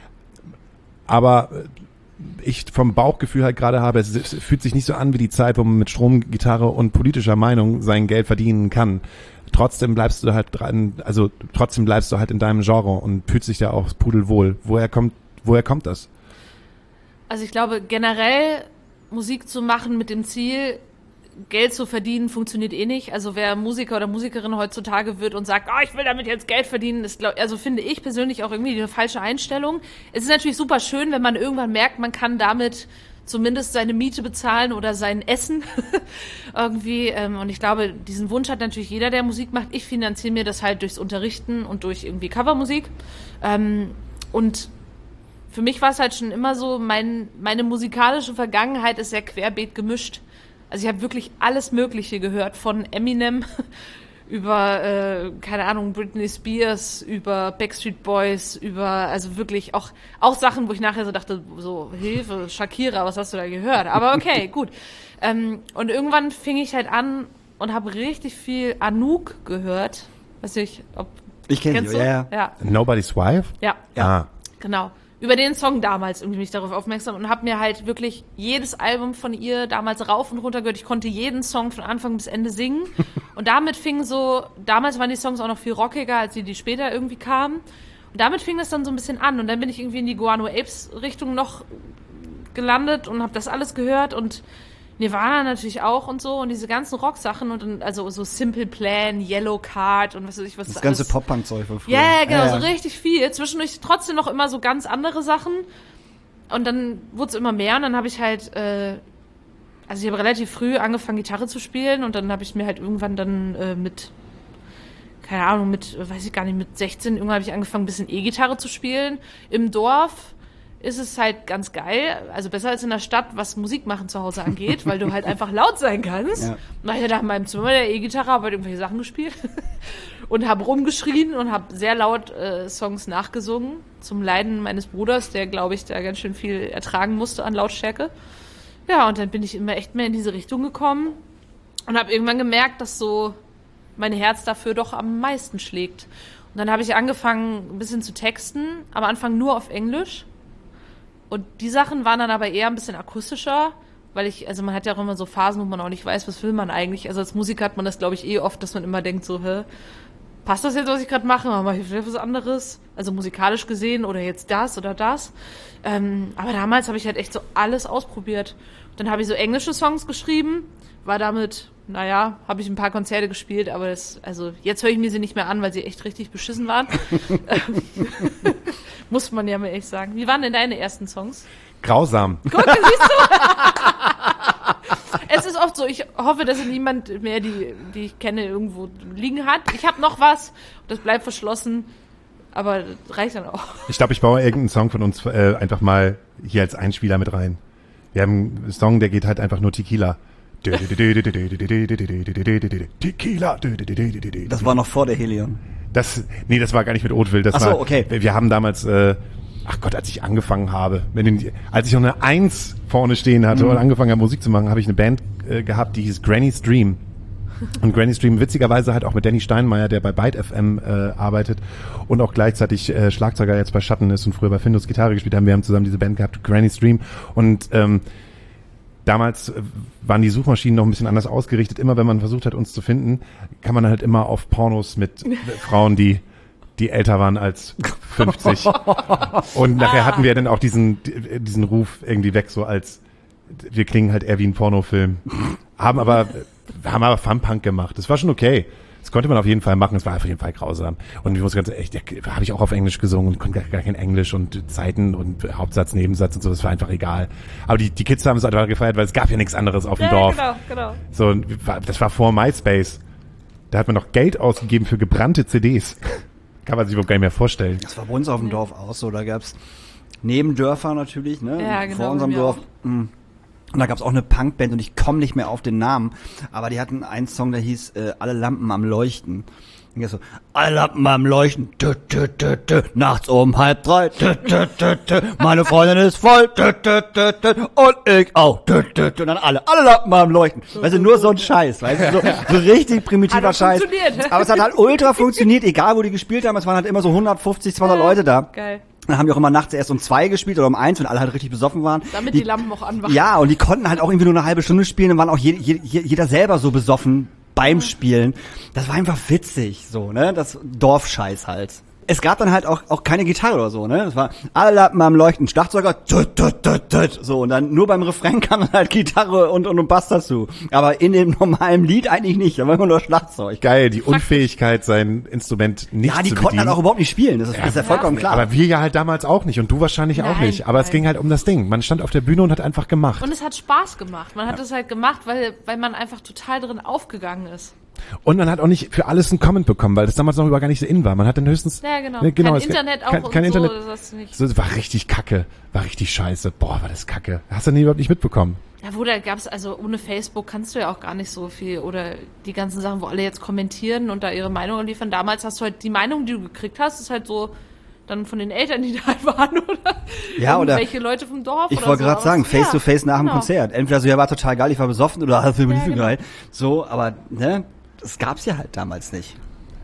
Aber ich vom Bauchgefühl halt gerade habe, es, es fühlt sich nicht so an wie die Zeit, wo man mit Stromgitarre und politischer Meinung sein Geld verdienen kann. Trotzdem bleibst du halt dran, also trotzdem bleibst du halt in deinem Genre und fühlst dich da auch pudelwohl. Woher kommt, woher kommt das? Also ich glaube, generell Musik zu machen mit dem Ziel, Geld zu verdienen, funktioniert eh nicht. Also wer Musiker oder Musikerin heutzutage wird und sagt, oh, ich will damit jetzt Geld verdienen, ist, glaub, also finde ich persönlich auch irgendwie eine falsche Einstellung. Es ist natürlich super schön, wenn man irgendwann merkt, man kann damit zumindest seine Miete bezahlen oder sein Essen irgendwie. Ähm, und ich glaube, diesen Wunsch hat natürlich jeder, der Musik macht. Ich finanziere mir das halt durchs Unterrichten und durch irgendwie Covermusik. Ähm, und für mich war es halt schon immer so, mein, meine musikalische Vergangenheit ist sehr querbeet gemischt. Also ich habe wirklich alles Mögliche gehört, von Eminem über, äh, keine Ahnung, Britney Spears, über Backstreet Boys, über, also wirklich auch, auch Sachen, wo ich nachher so dachte, so, Hilfe, Shakira, was hast du da gehört? Aber okay, gut. Ähm, und irgendwann fing ich halt an und habe richtig viel Anouk gehört. Weiß nicht, ob... Ich kenne sie, ja, ja. ja. Nobody's Wife? Ja, Ja. Ah. genau. Über den Song damals irgendwie mich darauf aufmerksam und habe mir halt wirklich jedes Album von ihr damals rauf und runter gehört. Ich konnte jeden Song von Anfang bis Ende singen. Und damit fing so, damals waren die Songs auch noch viel rockiger, als die, die später irgendwie kamen. Und damit fing das dann so ein bisschen an. Und dann bin ich irgendwie in die Guano Apes Richtung noch gelandet und habe das alles gehört und Nirvana natürlich auch und so und diese ganzen Rock-Sachen und dann, also so Simple Plan, Yellow Card und was weiß ich, was das das ganze alles. Pop-Punk-Zeug von früher. Ja, yeah, genau, ja, ja. so richtig viel. Zwischendurch trotzdem noch immer so ganz andere Sachen und dann wurde es immer mehr und dann habe ich halt, äh, also ich habe relativ früh angefangen, Gitarre zu spielen und dann habe ich mir halt irgendwann dann äh, mit, keine Ahnung, mit, weiß ich gar nicht, mit sechzehn, irgendwann habe ich angefangen, ein bisschen E-Gitarre zu spielen im Dorf. Ist es halt ganz geil, also besser als in der Stadt, was Musik machen zu Hause angeht, weil du halt einfach laut sein kannst. Ja. Und ich da in meinem Zimmer der E-Gitarre, habe halt irgendwelche Sachen gespielt und habe rumgeschrien und habe sehr laut äh, Songs nachgesungen, zum Leiden meines Bruders, der, glaube ich, da ganz schön viel ertragen musste an Lautstärke. Ja, und dann bin ich immer echt mehr in diese Richtung gekommen und habe irgendwann gemerkt, dass so mein Herz dafür doch am meisten schlägt. Und dann habe ich angefangen, ein bisschen zu texten, am Anfang nur auf Englisch. Und die Sachen waren dann aber eher ein bisschen akustischer, weil ich, also man hat ja auch immer so Phasen, wo man auch nicht weiß, was will man eigentlich. Also als Musiker hat man das, glaube ich, eh oft, dass man immer denkt so, hä, passt das jetzt, was ich gerade mache? Mache ich vielleicht was anderes? Also musikalisch gesehen oder jetzt das oder das. Ähm, aber damals habe ich halt echt so alles ausprobiert. Und dann habe ich so englische Songs geschrieben, war damit, naja, habe ich ein paar Konzerte gespielt, aber das, also jetzt höre ich mir sie nicht mehr an, weil sie echt richtig beschissen waren. Muss man ja mal echt sagen. Wie waren denn deine ersten Songs? Grausam. Guck, siehst du? Es ist oft so, ich hoffe, dass niemand mehr, die, die ich kenne, irgendwo liegen hat. Ich habe noch was, das bleibt verschlossen, aber das reicht dann auch. Ich glaube, ich baue irgendeinen Song von uns äh, einfach mal hier als Einspieler mit rein. Wir haben einen Song, der geht halt einfach nur Tequila. Tequila. Das war noch vor der Helion. Das, nee, das war gar nicht mit Oatville. Das Ach so, war, okay. Wir haben damals, äh, ach Gott, als ich angefangen habe, wenn ich, als ich noch eine Eins vorne stehen hatte mhm. und angefangen habe Musik zu machen, habe ich eine Band äh, gehabt, die hieß Granny's Dream. Und Granny's Dream witzigerweise halt auch mit Danny Steinmeier, der bei Byte F M äh, arbeitet und auch gleichzeitig äh, Schlagzeuger jetzt bei Schatten ist und früher bei Findus Gitarre gespielt haben. Wir haben zusammen diese Band gehabt, Granny's Dream. Und ähm, damals waren die Suchmaschinen noch ein bisschen anders ausgerichtet. Immer wenn man versucht hat, uns zu finden, kann man halt immer auf Pornos mit Frauen, die die älter waren als fünfzig. Und nachher hatten wir dann auch diesen diesen Ruf irgendwie weg, so als wir klingen halt eher wie ein Pornofilm. Haben aber haben aber Fun-Punk gemacht. Das war schon okay. Das konnte man auf jeden Fall machen. Es war auf jeden Fall grausam. Und ich muss ganz echt, ja, habe ich auch auf Englisch gesungen und konnte gar, gar kein Englisch und Zeiten und Hauptsatz, Nebensatz und so. Das war einfach egal. Aber die, die Kids haben es einfach gefeiert, weil es gab ja nichts anderes auf dem ja, Dorf. Genau, genau. So, das war vor MySpace. Da hat man noch Geld ausgegeben für gebrannte C Ds. Kann man sich überhaupt gar nicht mehr vorstellen. Das war bei uns auf dem Dorf auch so. Da gab's Nebendörfer natürlich, ne? Ja, genau, Vor unserem bei mir Dorf. auch. mh. Und da gab's auch eine Punkband und ich komme nicht mehr auf den Namen. Aber die hatten einen Song, der hieß äh, Alle Lampen am Leuchten. Und der so, alle Lampen am Leuchten, tü, tü, tü, tü, nachts um halb drei, tü, tü, tü, tü, meine Freundin ist voll, tü, tü, tü, tü, und ich auch, tü, tü, tü, und dann alle, alle Lampen am Leuchten. Weißt du, nur so ein Scheiß, weißt du, so, so richtig primitiver Hat Scheiß. funktioniert. Aber es hat halt ultra funktioniert, egal wo die gespielt haben, es waren halt immer so hundertfünfzig, zweihundert Leute da. Geil. Dann haben die auch immer nachts erst um zwei gespielt oder um eins, wenn alle halt richtig besoffen waren. Damit die, die Lampen auch anwachen. Ja, und die konnten halt auch irgendwie nur eine halbe Stunde spielen, dann waren auch je, je, jeder selber so besoffen beim Spielen. Das war einfach witzig, so, ne? Das Dorfscheiß halt. Es gab dann halt auch, auch keine Gitarre oder so, ne? Das war alle Lappen am Leuchten, Schlagzeuger, tut, tut, tut, tut, so, und dann nur beim Refrain kam dann halt Gitarre und, und, und Bass dazu. Aber in dem normalen Lied eigentlich nicht, da war immer nur Schlagzeug. Geil, die Unfähigkeit, sein Instrument nicht Ja, die zu konnten bedienen. halt auch überhaupt nicht spielen, das ist, das ist ja vollkommen klar. Aber wir ja halt damals auch nicht und du wahrscheinlich auch Nein, nicht. Aber es nein. ging halt um das Ding. Man stand auf der Bühne und hat einfach gemacht. Und es hat Spaß gemacht. Man hat es halt gemacht, weil, weil man einfach total drin aufgegangen ist. Und man hat auch nicht für alles einen Comment bekommen, weil das damals noch überhaupt gar nicht so in war. Man hat dann höchstens... Ja, genau. Ne, Kein es- Internet auch kein, und kein so, Internet. das nicht. So, das war richtig kacke. War richtig scheiße. Boah, war das kacke. Hast du nie überhaupt nicht mitbekommen. Ja, wo da gab's, also ohne Facebook kannst du ja auch gar nicht so viel. Oder die ganzen Sachen, wo alle jetzt kommentieren und da ihre Meinungen liefern. Damals hast du halt die Meinung, die du gekriegt hast, ist halt so dann von den Eltern, die da halt waren, oder? Ja, oder welche Leute vom Dorf Ich oder wollte so. gerade Aber sagen, so, face ja, to face nach dem genau. Konzert. Entweder so, ja, war total geil, ich war besoffen, oder hast du über die Ja, Füße genau. gehalten. So, aber, ne, das gab's ja halt damals nicht.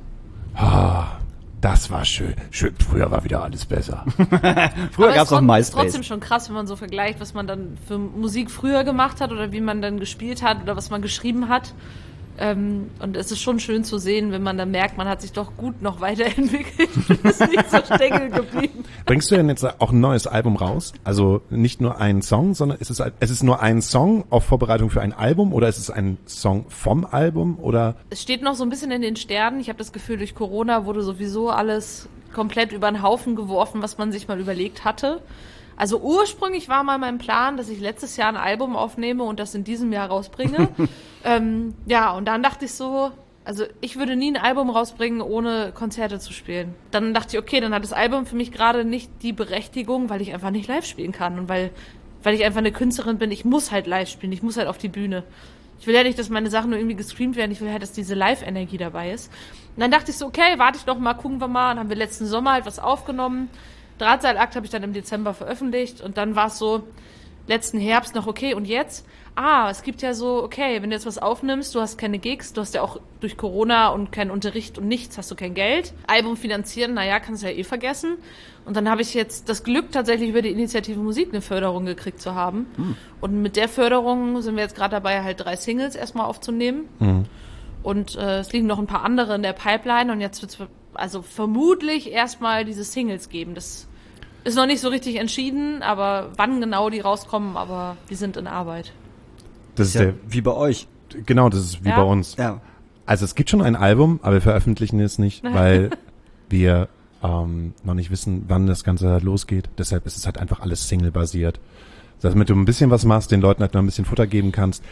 Ah, das war schön. Schön. Früher war wieder alles besser. Früher Aber gab's es auch ist trotzdem MySpace. schon krass, wenn man so vergleicht, was man dann für Musik früher gemacht hat oder wie man dann gespielt hat oder was man geschrieben hat. Ähm, und es ist schon schön zu sehen, wenn man dann merkt, man hat sich doch gut noch weiterentwickelt und ist nicht so stängeln geblieben. Bringst du denn jetzt auch ein neues Album raus? Also nicht nur einen Song, sondern ist es, es ist nur ein Song auf Vorbereitung für ein Album oder ist es ein Song vom Album oder? Es steht noch so ein bisschen in den Sternen. Ich habe das Gefühl, durch Corona wurde sowieso alles komplett über den Haufen geworfen, was man sich mal überlegt hatte. Also ursprünglich war mal mein Plan, dass ich letztes Jahr ein Album aufnehme und das in diesem Jahr rausbringe. ähm, ja, und dann dachte ich so, also ich würde nie ein Album rausbringen, ohne Konzerte zu spielen. Dann dachte ich, okay, dann hat das Album für mich gerade nicht die Berechtigung, weil ich einfach nicht live spielen kann und weil, weil ich einfach eine Künstlerin bin. Ich muss halt live spielen, ich muss halt auf die Bühne. Ich will ja nicht, dass meine Sachen nur irgendwie gestreamt werden, ich will halt, dass diese Live-Energie dabei ist. Und dann dachte ich so, okay, warte ich noch mal, gucken wir mal. Dann haben wir letzten Sommer halt was aufgenommen. Drahtseilakt habe ich dann im Dezember veröffentlicht und dann war es so, letzten Herbst noch, okay, und jetzt? Ah, es gibt ja so, okay, wenn du jetzt was aufnimmst, du hast keine Gigs, du hast ja auch durch Corona und keinen Unterricht und nichts, hast du kein Geld. Album finanzieren, naja, kannst du ja eh vergessen. Und dann habe ich jetzt das Glück, tatsächlich über die Initiative Musik eine Förderung gekriegt zu haben. Mhm. Und mit der Förderung sind wir jetzt gerade dabei, halt drei Singles erstmal aufzunehmen. Mhm. Und äh, es liegen noch ein paar andere in der Pipeline und jetzt wird es also vermutlich erstmal diese Singles geben. Das ist noch nicht so richtig entschieden, aber wann genau die rauskommen, aber die sind in Arbeit. Das ist Ja, der, wie bei euch. genau, das ist wie Ja. bei uns. Ja. Also es gibt schon ein Album, aber wir veröffentlichen es nicht, weil wir ähm, noch nicht wissen, wann das Ganze losgeht. Deshalb ist es halt einfach alles Single-basiert. Damit du ein bisschen was machst, den Leuten halt noch ein bisschen Futter geben kannst.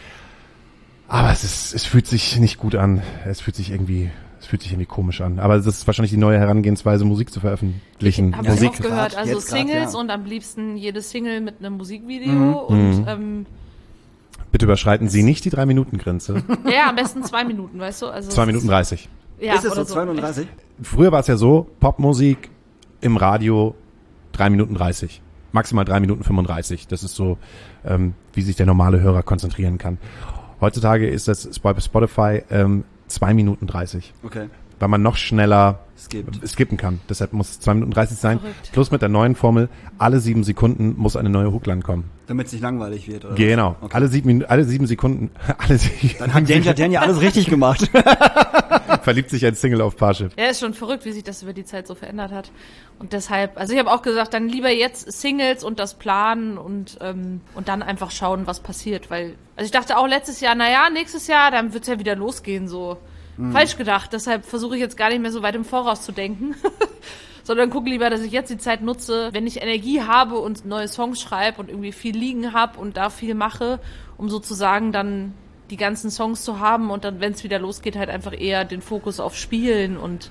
Aber es ist, es fühlt sich nicht gut an. Es fühlt sich irgendwie, es fühlt sich irgendwie komisch an. Aber das ist wahrscheinlich die neue Herangehensweise, Musik zu veröffentlichen. Habe Ja, ich Musik. auch gehört. grad, Also jetzt grad, Singles ja. und am liebsten jede Single mit einem Musikvideo und ähm, Bitte überschreiten Sie nicht die Drei-Minuten-Grenze. ja, am besten zwei Minuten, weißt du? Also Zwei es Minuten ist- dreißig. Ja, ist es oder so, zweiunddreißig? Früher war es ja so, Popmusik im Radio drei Minuten dreißig. Maximal drei Minuten fünfunddreißig. Das ist so, ähm, wie sich der normale Hörer konzentrieren kann. Heutzutage ist das bei Spotify ähm, zwei Minuten dreißig. Okay. Weil man noch schneller Skippt. skippen kann. Deshalb muss es zwei Minuten dreißig sein. Verrückt. Plus mit der neuen Formel, alle sieben Sekunden muss eine neue Hookline kommen. Damit es nicht langweilig wird, oder? Genau. Okay. Alle sieben, Minuten, alle sieben Sekunden, alle sieben, Dann hat Danger Dan ja alles richtig gemacht. verliebt sich ein Single auf Parship. Ja, ist schon verrückt, wie sich das über die Zeit so verändert hat. Und deshalb, also ich habe auch gesagt, dann lieber jetzt Singles und das planen und ähm, und dann einfach schauen, was passiert. Weil, also ich dachte auch letztes Jahr, naja, nächstes Jahr, dann wird's ja wieder losgehen, so. Falsch gedacht, deshalb versuche ich jetzt gar nicht mehr so weit im Voraus zu denken. Sondern gucke lieber, dass ich jetzt die Zeit nutze, wenn ich Energie habe und neue Songs schreibe und irgendwie viel liegen habe und da viel mache, um sozusagen dann die ganzen Songs zu haben und dann, wenn es wieder losgeht, halt einfach eher den Fokus auf Spielen und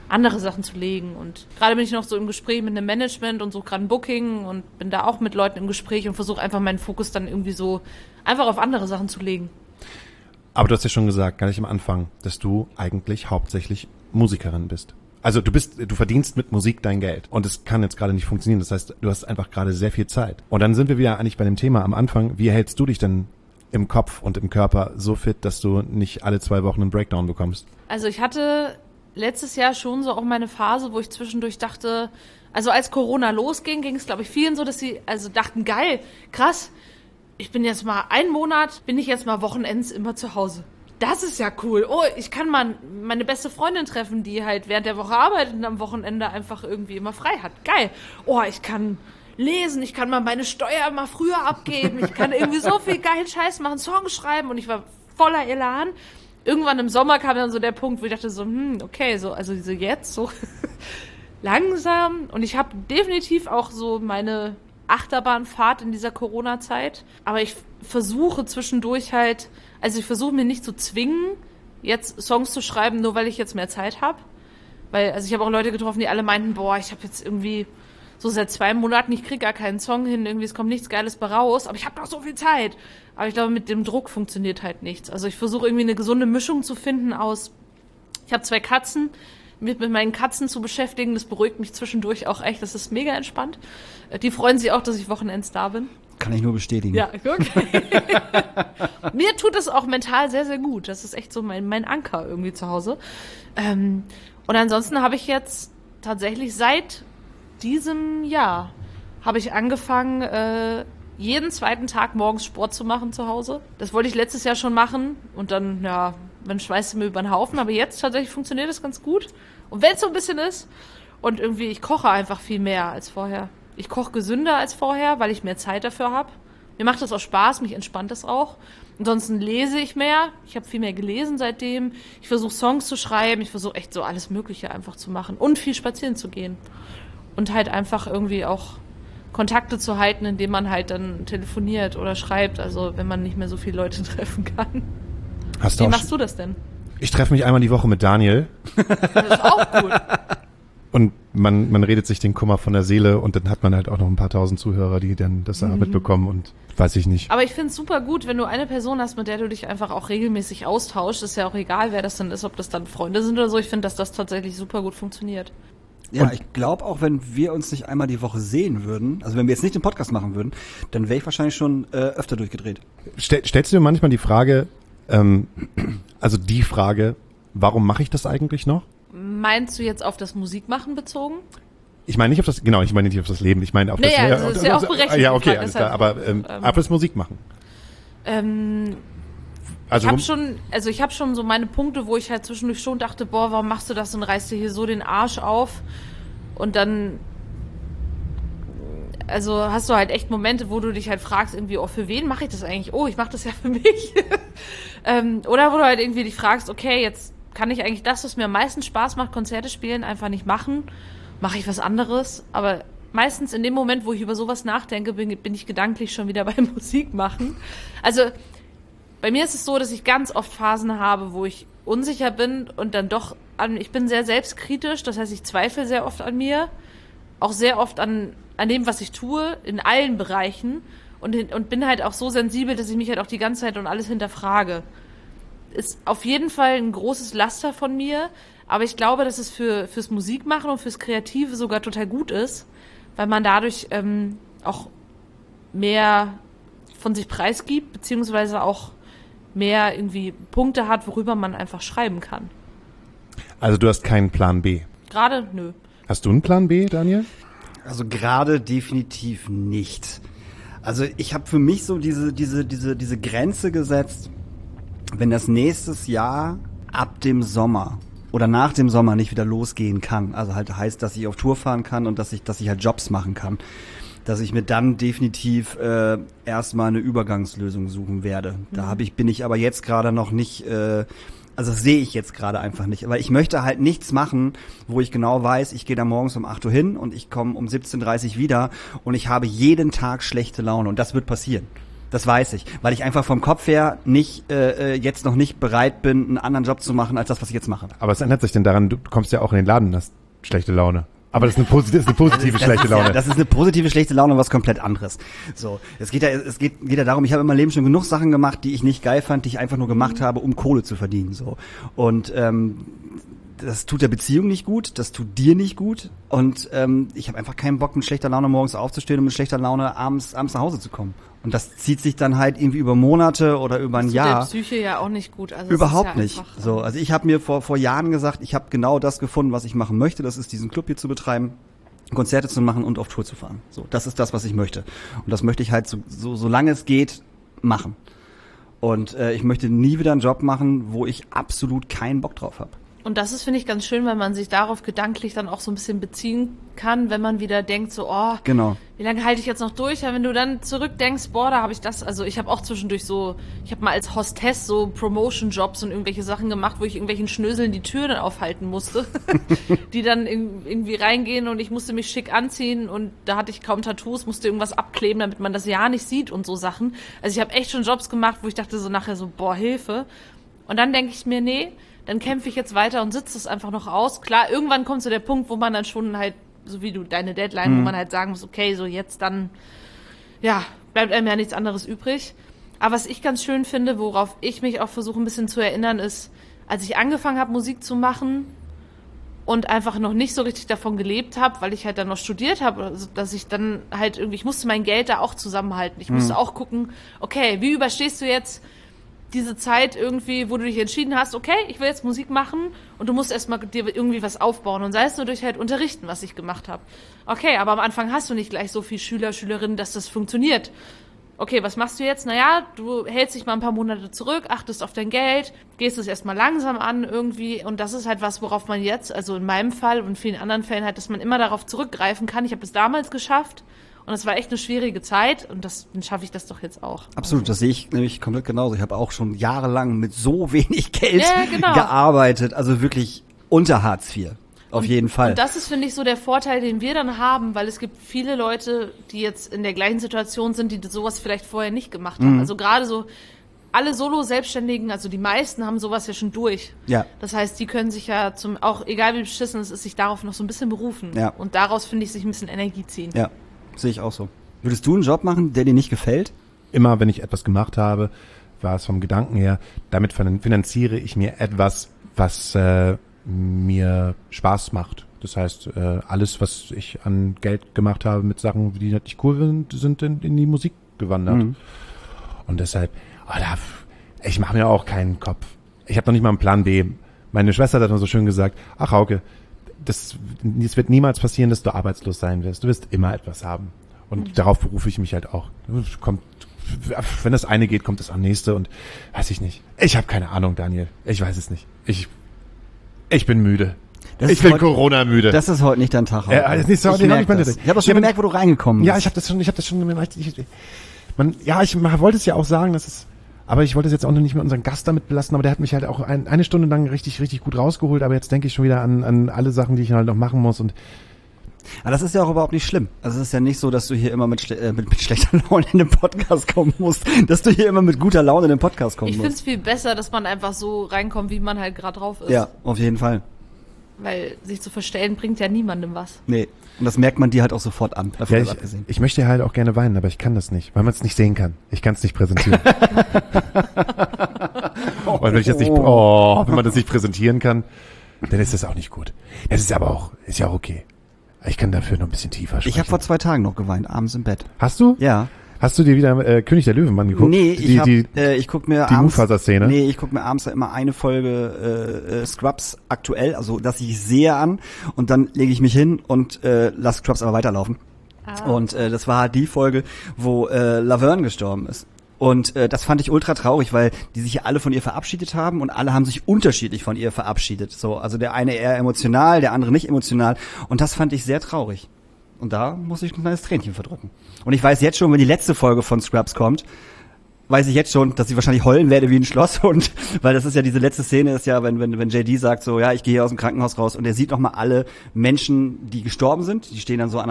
andere Sachen zu legen. Und gerade bin ich noch so im Gespräch mit einem Management und suche gerade ein Booking und bin da auch mit Leuten im Gespräch und versuche einfach meinen Fokus dann irgendwie so einfach auf andere Sachen zu legen. Aber du hast ja schon gesagt, gar nicht am Anfang, dass du eigentlich hauptsächlich Musikerin bist. Also du bist, du verdienst mit Musik dein Geld und es kann jetzt gerade nicht funktionieren. Das heißt, du hast einfach gerade sehr viel Zeit. Und dann sind wir wieder eigentlich bei dem Thema am Anfang. Wie hältst du dich denn im Kopf und im Körper so fit, dass du nicht alle zwei Wochen einen Breakdown bekommst? Also ich hatte letztes Jahr schon so auch meine Phase, wo ich zwischendurch dachte, also als Corona losging, ging es glaube ich vielen so, dass sie also dachten, geil, krass, ich bin jetzt mal einen Monat, bin ich jetzt mal Wochenends immer zu Hause. Das ist ja cool. Oh, ich kann mal meine beste Freundin treffen, die halt während der Woche arbeitet und am Wochenende einfach irgendwie immer frei hat. Geil. Oh, ich kann lesen, ich kann mal meine Steuer mal früher abgeben, ich kann irgendwie so viel geilen Scheiß machen, Songs schreiben und ich war voller Elan. Irgendwann im Sommer kam dann so der Punkt, wo ich dachte so, hm, okay, so, also so jetzt, so langsam. Und ich habe definitiv auch so meine Achterbahnfahrt in dieser Corona-Zeit. Aber ich versuche zwischendurch halt, also ich versuche mir nicht zu zwingen, jetzt Songs zu schreiben, nur weil ich jetzt mehr Zeit habe. Weil, also ich habe auch Leute getroffen, die alle meinten, boah, ich habe jetzt irgendwie so seit zwei Monaten, ich kriege gar keinen Song hin, irgendwie es kommt nichts Geiles bei raus, aber ich habe noch so viel Zeit. Aber ich glaube, mit dem Druck funktioniert halt nichts. Also ich versuche irgendwie eine gesunde Mischung zu finden aus, ich habe zwei Katzen, mich mit meinen Katzen zu beschäftigen, das beruhigt mich zwischendurch auch echt, das ist mega entspannt. Die freuen sich auch, dass ich Wochenends da bin. Kann ich nur bestätigen. Ja, okay. Mir tut das auch mental sehr, sehr gut. Das ist echt so mein, mein Anker irgendwie zu Hause. Ähm, und ansonsten habe ich jetzt tatsächlich seit diesem Jahr habe ich angefangen, äh, jeden zweiten Tag morgens Sport zu machen zu Hause. Das wollte ich letztes Jahr schon machen und dann, ja, man schmeißt mir über den Haufen. Aber jetzt tatsächlich funktioniert das ganz gut. Und wenn es so ein bisschen ist und irgendwie, ich koche einfach viel mehr als vorher. Ich koche gesünder als vorher, weil ich mehr Zeit dafür habe. Mir macht das auch Spaß, mich entspannt das auch. Ansonsten lese ich mehr. Ich habe viel mehr gelesen seitdem. Ich versuche Songs zu schreiben. Ich versuche echt so alles Mögliche einfach zu machen. Und viel spazieren zu gehen. Und halt einfach irgendwie auch Kontakte zu halten, indem man halt dann telefoniert oder schreibt. Also wenn man nicht mehr so viele Leute treffen kann. Hast du Wie auch machst du das denn? Ich treffe mich einmal die Woche mit Daniel. Das ist auch gut. Und man, man redet sich den Kummer von der Seele und dann hat man halt auch noch ein paar tausend Zuhörer, die dann das da Mhm. mitbekommen und weiß ich nicht. Aber ich finde es super gut, wenn du eine Person hast, mit der du dich einfach auch regelmäßig austauschst. Ist ja auch egal, wer das dann ist, ob das dann Freunde sind oder so. Ich finde, dass das tatsächlich super gut funktioniert. Ja, Und- ich glaube auch, wenn wir uns nicht einmal die Woche sehen würden, also wenn wir jetzt nicht den Podcast machen würden, dann wäre ich wahrscheinlich schon äh, öfter durchgedreht. Stell, stellst du dir manchmal die Frage, ähm, also die Frage, warum mache ich das eigentlich noch? Meinst du jetzt auf das Musikmachen bezogen? Ich meine nicht auf das, genau, ich meine nicht auf das Leben, ich meine auf das... Naja, das ist ja auch berechtigt, Ja, die okay, Frage alles ist halt, klar, aber ähm, ähm, auf das Musik machen. Ähm, Also ich habe schon, also ich habe schon so meine Punkte, wo ich halt zwischendurch schon dachte, boah, warum machst du das und reißt dir hier so den Arsch auf? Und dann, also hast du halt echt Momente, wo du dich halt fragst, irgendwie, oh, für wen mache ich das eigentlich? Oh, ich mache das ja für mich. ähm, oder wo du halt irgendwie dich fragst, okay, jetzt kann ich eigentlich das, was mir am meisten Spaß macht, Konzerte spielen, einfach nicht machen. Mache ich was anderes? Aber meistens in dem Moment, wo ich über sowas nachdenke, bin, bin ich gedanklich schon wieder beim Musik machen. Also bei mir ist es so, dass ich ganz oft Phasen habe, wo ich unsicher bin und dann doch an, ich bin sehr selbstkritisch, das heißt, ich zweifle sehr oft an mir, auch sehr oft an, an dem, was ich tue, in allen Bereichen und, und bin halt auch so sensibel, dass ich mich halt auch die ganze Zeit und alles hinterfrage. Ist auf jeden Fall ein großes Laster von mir, aber ich glaube, dass es für fürs Musikmachen und fürs Kreative sogar total gut ist, weil man dadurch ähm, auch mehr von sich preisgibt, beziehungsweise auch mehr irgendwie Punkte hat, worüber man einfach schreiben kann. Also du hast keinen Plan B. Gerade, nö. Hast du einen Plan B, Daniel? Also gerade definitiv nicht. Also ich habe für mich so diese diese diese diese Grenze gesetzt, wenn das nächstes Jahr ab dem Sommer oder nach dem Sommer nicht wieder losgehen kann, also halt heißt, dass ich auf Tour fahren kann und dass ich dass ich halt Jobs machen kann, dass ich mir dann definitiv äh, erstmal eine Übergangslösung suchen werde. Da habe ich bin ich aber jetzt gerade noch nicht äh, also das sehe ich jetzt gerade einfach nicht. Aber ich möchte halt nichts machen, wo ich genau weiß, ich gehe da morgens um acht Uhr hin und ich komme um siebzehn Uhr dreißig wieder und ich habe jeden Tag schlechte Laune. Und das wird passieren. Das weiß ich, weil ich einfach vom Kopf her nicht äh, jetzt noch nicht bereit bin, einen anderen Job zu machen, als das, was ich jetzt mache. Aber es ändert sich denn daran, du kommst ja auch in den Laden und hast schlechte Laune. Aber das ist eine positive, ist eine positive das schlechte ist, Laune. Ja, das ist eine positive schlechte Laune und was komplett anderes. So, es geht ja, es geht, geht ja darum, ich habe in meinem Leben schon genug Sachen gemacht, die ich nicht geil fand, die ich einfach nur gemacht habe, um Kohle zu verdienen. So und ähm, das tut der Beziehung nicht gut, das tut dir nicht gut und ähm, ich habe einfach keinen Bock, mit schlechter Laune morgens aufzustehen und mit schlechter Laune abends abends nach Hause zu kommen. Und das zieht sich dann halt irgendwie über Monate oder über ein das Jahr. Das tut der Psyche ja auch nicht gut. Also Überhaupt es ist ja nicht. Einfach, so, also ich habe mir vor vor Jahren gesagt, ich habe genau das gefunden, was ich machen möchte. Das ist diesen Club hier zu betreiben, Konzerte zu machen und auf Tour zu fahren. So, das ist das, was ich möchte. Und das möchte ich halt so, so solange es geht machen. Und äh, ich möchte nie wieder einen Job machen, wo ich absolut keinen Bock drauf habe. Und das ist, finde ich, ganz schön, weil man sich darauf gedanklich dann auch so ein bisschen beziehen kann, wenn man wieder denkt, so, oh, genau. Wie lange halte ich jetzt noch durch? Ja, wenn du dann zurückdenkst, boah, da habe ich das, also ich habe auch zwischendurch so, ich habe mal als Hostess so Promotion-Jobs und irgendwelche Sachen gemacht, wo ich irgendwelchen Schnöseln die Tür dann aufhalten musste, die dann in, irgendwie reingehen und ich musste mich schick anziehen und da hatte ich kaum Tattoos, musste irgendwas abkleben, damit man das ja nicht sieht und so Sachen. Also ich habe echt schon Jobs gemacht, wo ich dachte so nachher so, boah, Hilfe. Und dann denke ich mir, nee, dann kämpfe ich jetzt weiter und sitze es einfach noch aus. Klar, irgendwann kommt so der Punkt, wo man dann schon halt, so wie du, deine Deadline, mhm. wo man halt sagen muss, okay, so jetzt dann, ja, bleibt einem ja nichts anderes übrig. Aber was ich ganz schön finde, worauf ich mich auch versuche ein bisschen zu erinnern, ist, als ich angefangen habe, Musik zu machen und einfach noch nicht so richtig davon gelebt habe, weil ich halt dann noch studiert habe, also, dass ich dann halt irgendwie, ich musste mein Geld da auch zusammenhalten. Ich musste mhm. auch gucken, okay, wie überstehst du jetzt diese Zeit irgendwie, wo du dich entschieden hast, okay, ich will jetzt Musik machen und du musst erstmal dir irgendwie was aufbauen und sei es nur durch halt Unterrichten, was ich gemacht habe. Okay, aber am Anfang hast du nicht gleich so viel Schüler, Schülerinnen, dass das funktioniert. Okay, was machst du jetzt? Naja, du hältst dich mal ein paar Monate zurück, achtest auf dein Geld, gehst es erstmal langsam an irgendwie und das ist halt was, worauf man jetzt, also in meinem Fall und in vielen anderen Fällen halt, dass man immer darauf zurückgreifen kann. Ich habe das damals geschafft. Und es war echt eine schwierige Zeit und das, dann schaffe ich das doch jetzt auch. Absolut, das sehe ich nämlich komplett genauso. Ich habe auch schon jahrelang mit so wenig Geld ja, genau. gearbeitet, also wirklich unter Hartz vier. Auf und, jeden Fall. Und das ist, finde ich, so der Vorteil, den wir dann haben, weil es gibt viele Leute, die jetzt in der gleichen Situation sind, die sowas vielleicht vorher nicht gemacht haben. Mhm. Also gerade so alle Solo-Selbstständigen, also die meisten haben sowas ja schon durch. Ja. Das heißt, die können sich ja zum, auch egal wie beschissen es ist, sich darauf noch so ein bisschen berufen. Ja. Und daraus, finde ich, sich ein bisschen Energie ziehen. Ja. Sehe ich auch so. Würdest du einen Job machen, der dir nicht gefällt? Immer, wenn ich etwas gemacht habe, war es vom Gedanken her, damit finanziere ich mir etwas, was äh, mir Spaß macht. Das heißt, äh, alles, was ich an Geld gemacht habe mit Sachen, die nicht cool sind, sind in, in die Musik gewandert. Mhm. Und deshalb, oh, da, ich mache mir auch keinen Kopf. Ich habe noch nicht mal einen Plan B. Meine Schwester hat immer so schön gesagt, ach Hauke, das, es wird niemals passieren, dass du arbeitslos sein wirst. Du wirst immer etwas haben. Und mhm. darauf berufe ich mich halt auch. Kommt, wenn das eine geht, kommt das am nächste und weiß ich nicht. Ich habe keine Ahnung, Daniel. Ich weiß es nicht. Ich, ich bin müde. Das ich bin Corona-müde. Das ist heute nicht dein Tag. Äh, also nicht so, ich merke das. Ich habe das schon ja, gemerkt, wo du reingekommen bist. Ja, ich habe das schon, ich habe das schon gemerkt. Ich, man, ja, ich wollte es ja auch sagen, dass es aber ich wollte es jetzt auch noch nicht mit unseren Gast damit belassen, aber der hat mich halt auch ein, eine Stunde lang richtig, richtig gut rausgeholt, aber jetzt denke ich schon wieder an, an alle Sachen, die ich halt noch machen muss und aber das ist ja auch überhaupt nicht schlimm. Also es ist ja nicht so, dass du hier immer mit, schle- äh, mit, mit schlechter Laune in den Podcast kommen musst, dass du hier immer mit guter Laune in den Podcast kommen ich musst. Ich finde es viel besser, dass man einfach so reinkommt, wie man halt gerade drauf ist. Ja, auf jeden Fall. Weil sich zu verstellen bringt ja niemandem was. Nee, und das merkt man dir halt auch sofort an. Ja, ich, ich möchte halt auch gerne weinen, aber ich kann das nicht, weil man es nicht sehen kann. Ich kann es nicht präsentieren. Und wenn ich das nicht, oh, wenn man das nicht präsentieren kann, dann ist das auch nicht gut. Das ist aber auch, ist ja auch okay. Ich kann dafür noch ein bisschen tiefer sprechen. Ich habe vor zwei Tagen noch geweint, abends im Bett. Hast du? Ja. Hast du dir wieder äh, König der Löwen geguckt? Nee, ich die, hab, die, äh, ich guck mir die abends, Mufasa-Szene? Nee, ich guck mir abends immer eine Folge äh, Scrubs aktuell, also dass ich sehe an und dann lege ich mich hin und äh, lass Scrubs aber weiterlaufen. Ah. Und äh, das war halt die Folge, wo äh, Laverne gestorben ist. Und äh, das fand ich ultra traurig, weil die sich ja alle von ihr verabschiedet haben und alle haben sich unterschiedlich von ihr verabschiedet. So, also der eine eher emotional, der andere nicht emotional. Und das fand ich sehr traurig. Und da muss ich ein kleines Tränchen verdrücken. Und ich weiß jetzt schon, wenn die letzte Folge von Scrubs kommt, weiß ich jetzt schon, dass ich wahrscheinlich heulen werde wie ein Schlosshund, weil das ist ja diese letzte Szene, ist ja, wenn wenn wenn J D sagt so, ja, ich gehe hier aus dem Krankenhaus raus und er sieht nochmal alle Menschen, die gestorben sind, die stehen dann so an einer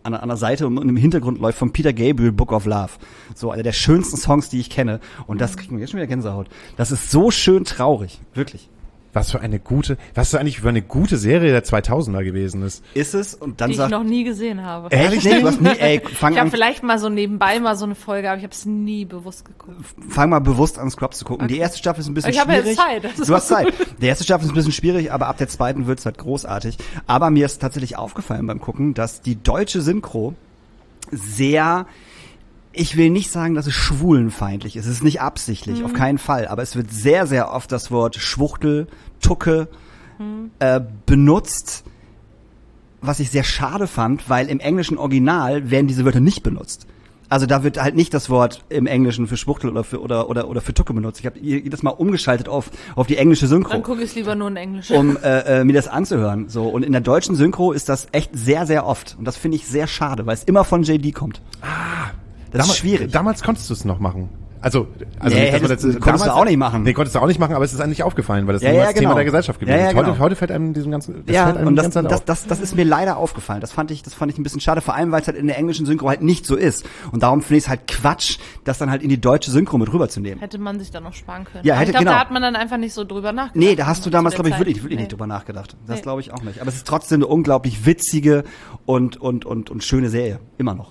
an, an der Seite und im Hintergrund läuft von Peter Gabriel Book of Love. So einer der schönsten Songs, die ich kenne. Und das kriegt mir jetzt schon wieder Gänsehaut. Das ist so schön traurig. Wirklich. Was für eine gute, was für eigentlich für eine gute Serie der zweitausender gewesen ist. Ist es? Und dann Die ich sagt, noch nie gesehen habe. ehrlich, nee, du hast nie, ey, fang Ich habe an, vielleicht mal so nebenbei mal so eine Folge, aber ich habe es nie bewusst geguckt. fang mal bewusst an, Scrubs zu gucken. Okay. Die erste Staffel ist ein bisschen Ich habe ja schwierig. Zeit, das ist Du hast gut. Zeit. Die erste Staffel ist ein bisschen schwierig, aber ab der zweiten wird's halt großartig. Aber mir ist tatsächlich aufgefallen beim Gucken, dass die deutsche Synchro sehr, ich will nicht sagen, dass es schwulenfeindlich ist. Es ist nicht absichtlich, Mhm. auf keinen Fall. Aber es wird sehr, sehr oft das Wort Schwuchtel, Tucke Mhm. äh, benutzt, was ich sehr schade fand, weil im englischen Original werden diese Wörter nicht benutzt. Also da wird halt nicht das Wort im Englischen für Schwuchtel oder für oder oder oder für Tucke benutzt. Ich habe jedes Mal umgeschaltet auf auf die englische Synchro, Dann gucke ich es lieber nur in Englisch. um äh, äh, mir das anzuhören. So, und in der deutschen Synchro ist das echt sehr sehr oft und das finde ich sehr schade, weil es immer von J D kommt. Ah, Das damals, ist schwierig. Damals konntest du es noch machen. Also, also Nee, nicht, dass man hättest- das- konntest du auch nicht machen. Nee, konntest du auch nicht machen, aber es ist eigentlich aufgefallen, weil das Ja, niemals ja, genau. Thema der Gesellschaft gewesen Ja, ja, ist. Heute, genau. heute fällt einem diesem ganzen, das Ja, fällt einem und die das, ganze Zeit das, auf. das, das ist mir leider aufgefallen. Das fand ich, das fand ich ein bisschen schade, vor allem, weil es halt in der englischen Synchro halt nicht so ist. Und darum finde ich es halt Quatsch, das dann halt in die deutsche Synchro mit rüberzunehmen. Hätte man sich dann noch sparen können. Ja, Aber hätte- ich glaube, genau. da hat man dann einfach nicht so drüber nachgedacht. Nee, da hast du zu damals, der glaube ich, Zeit. wirklich, wirklich Nee. nicht drüber nachgedacht. Das Nee. glaube ich auch nicht. Aber es ist trotzdem eine unglaublich witzige und, und, und, und schöne Serie. Immer noch.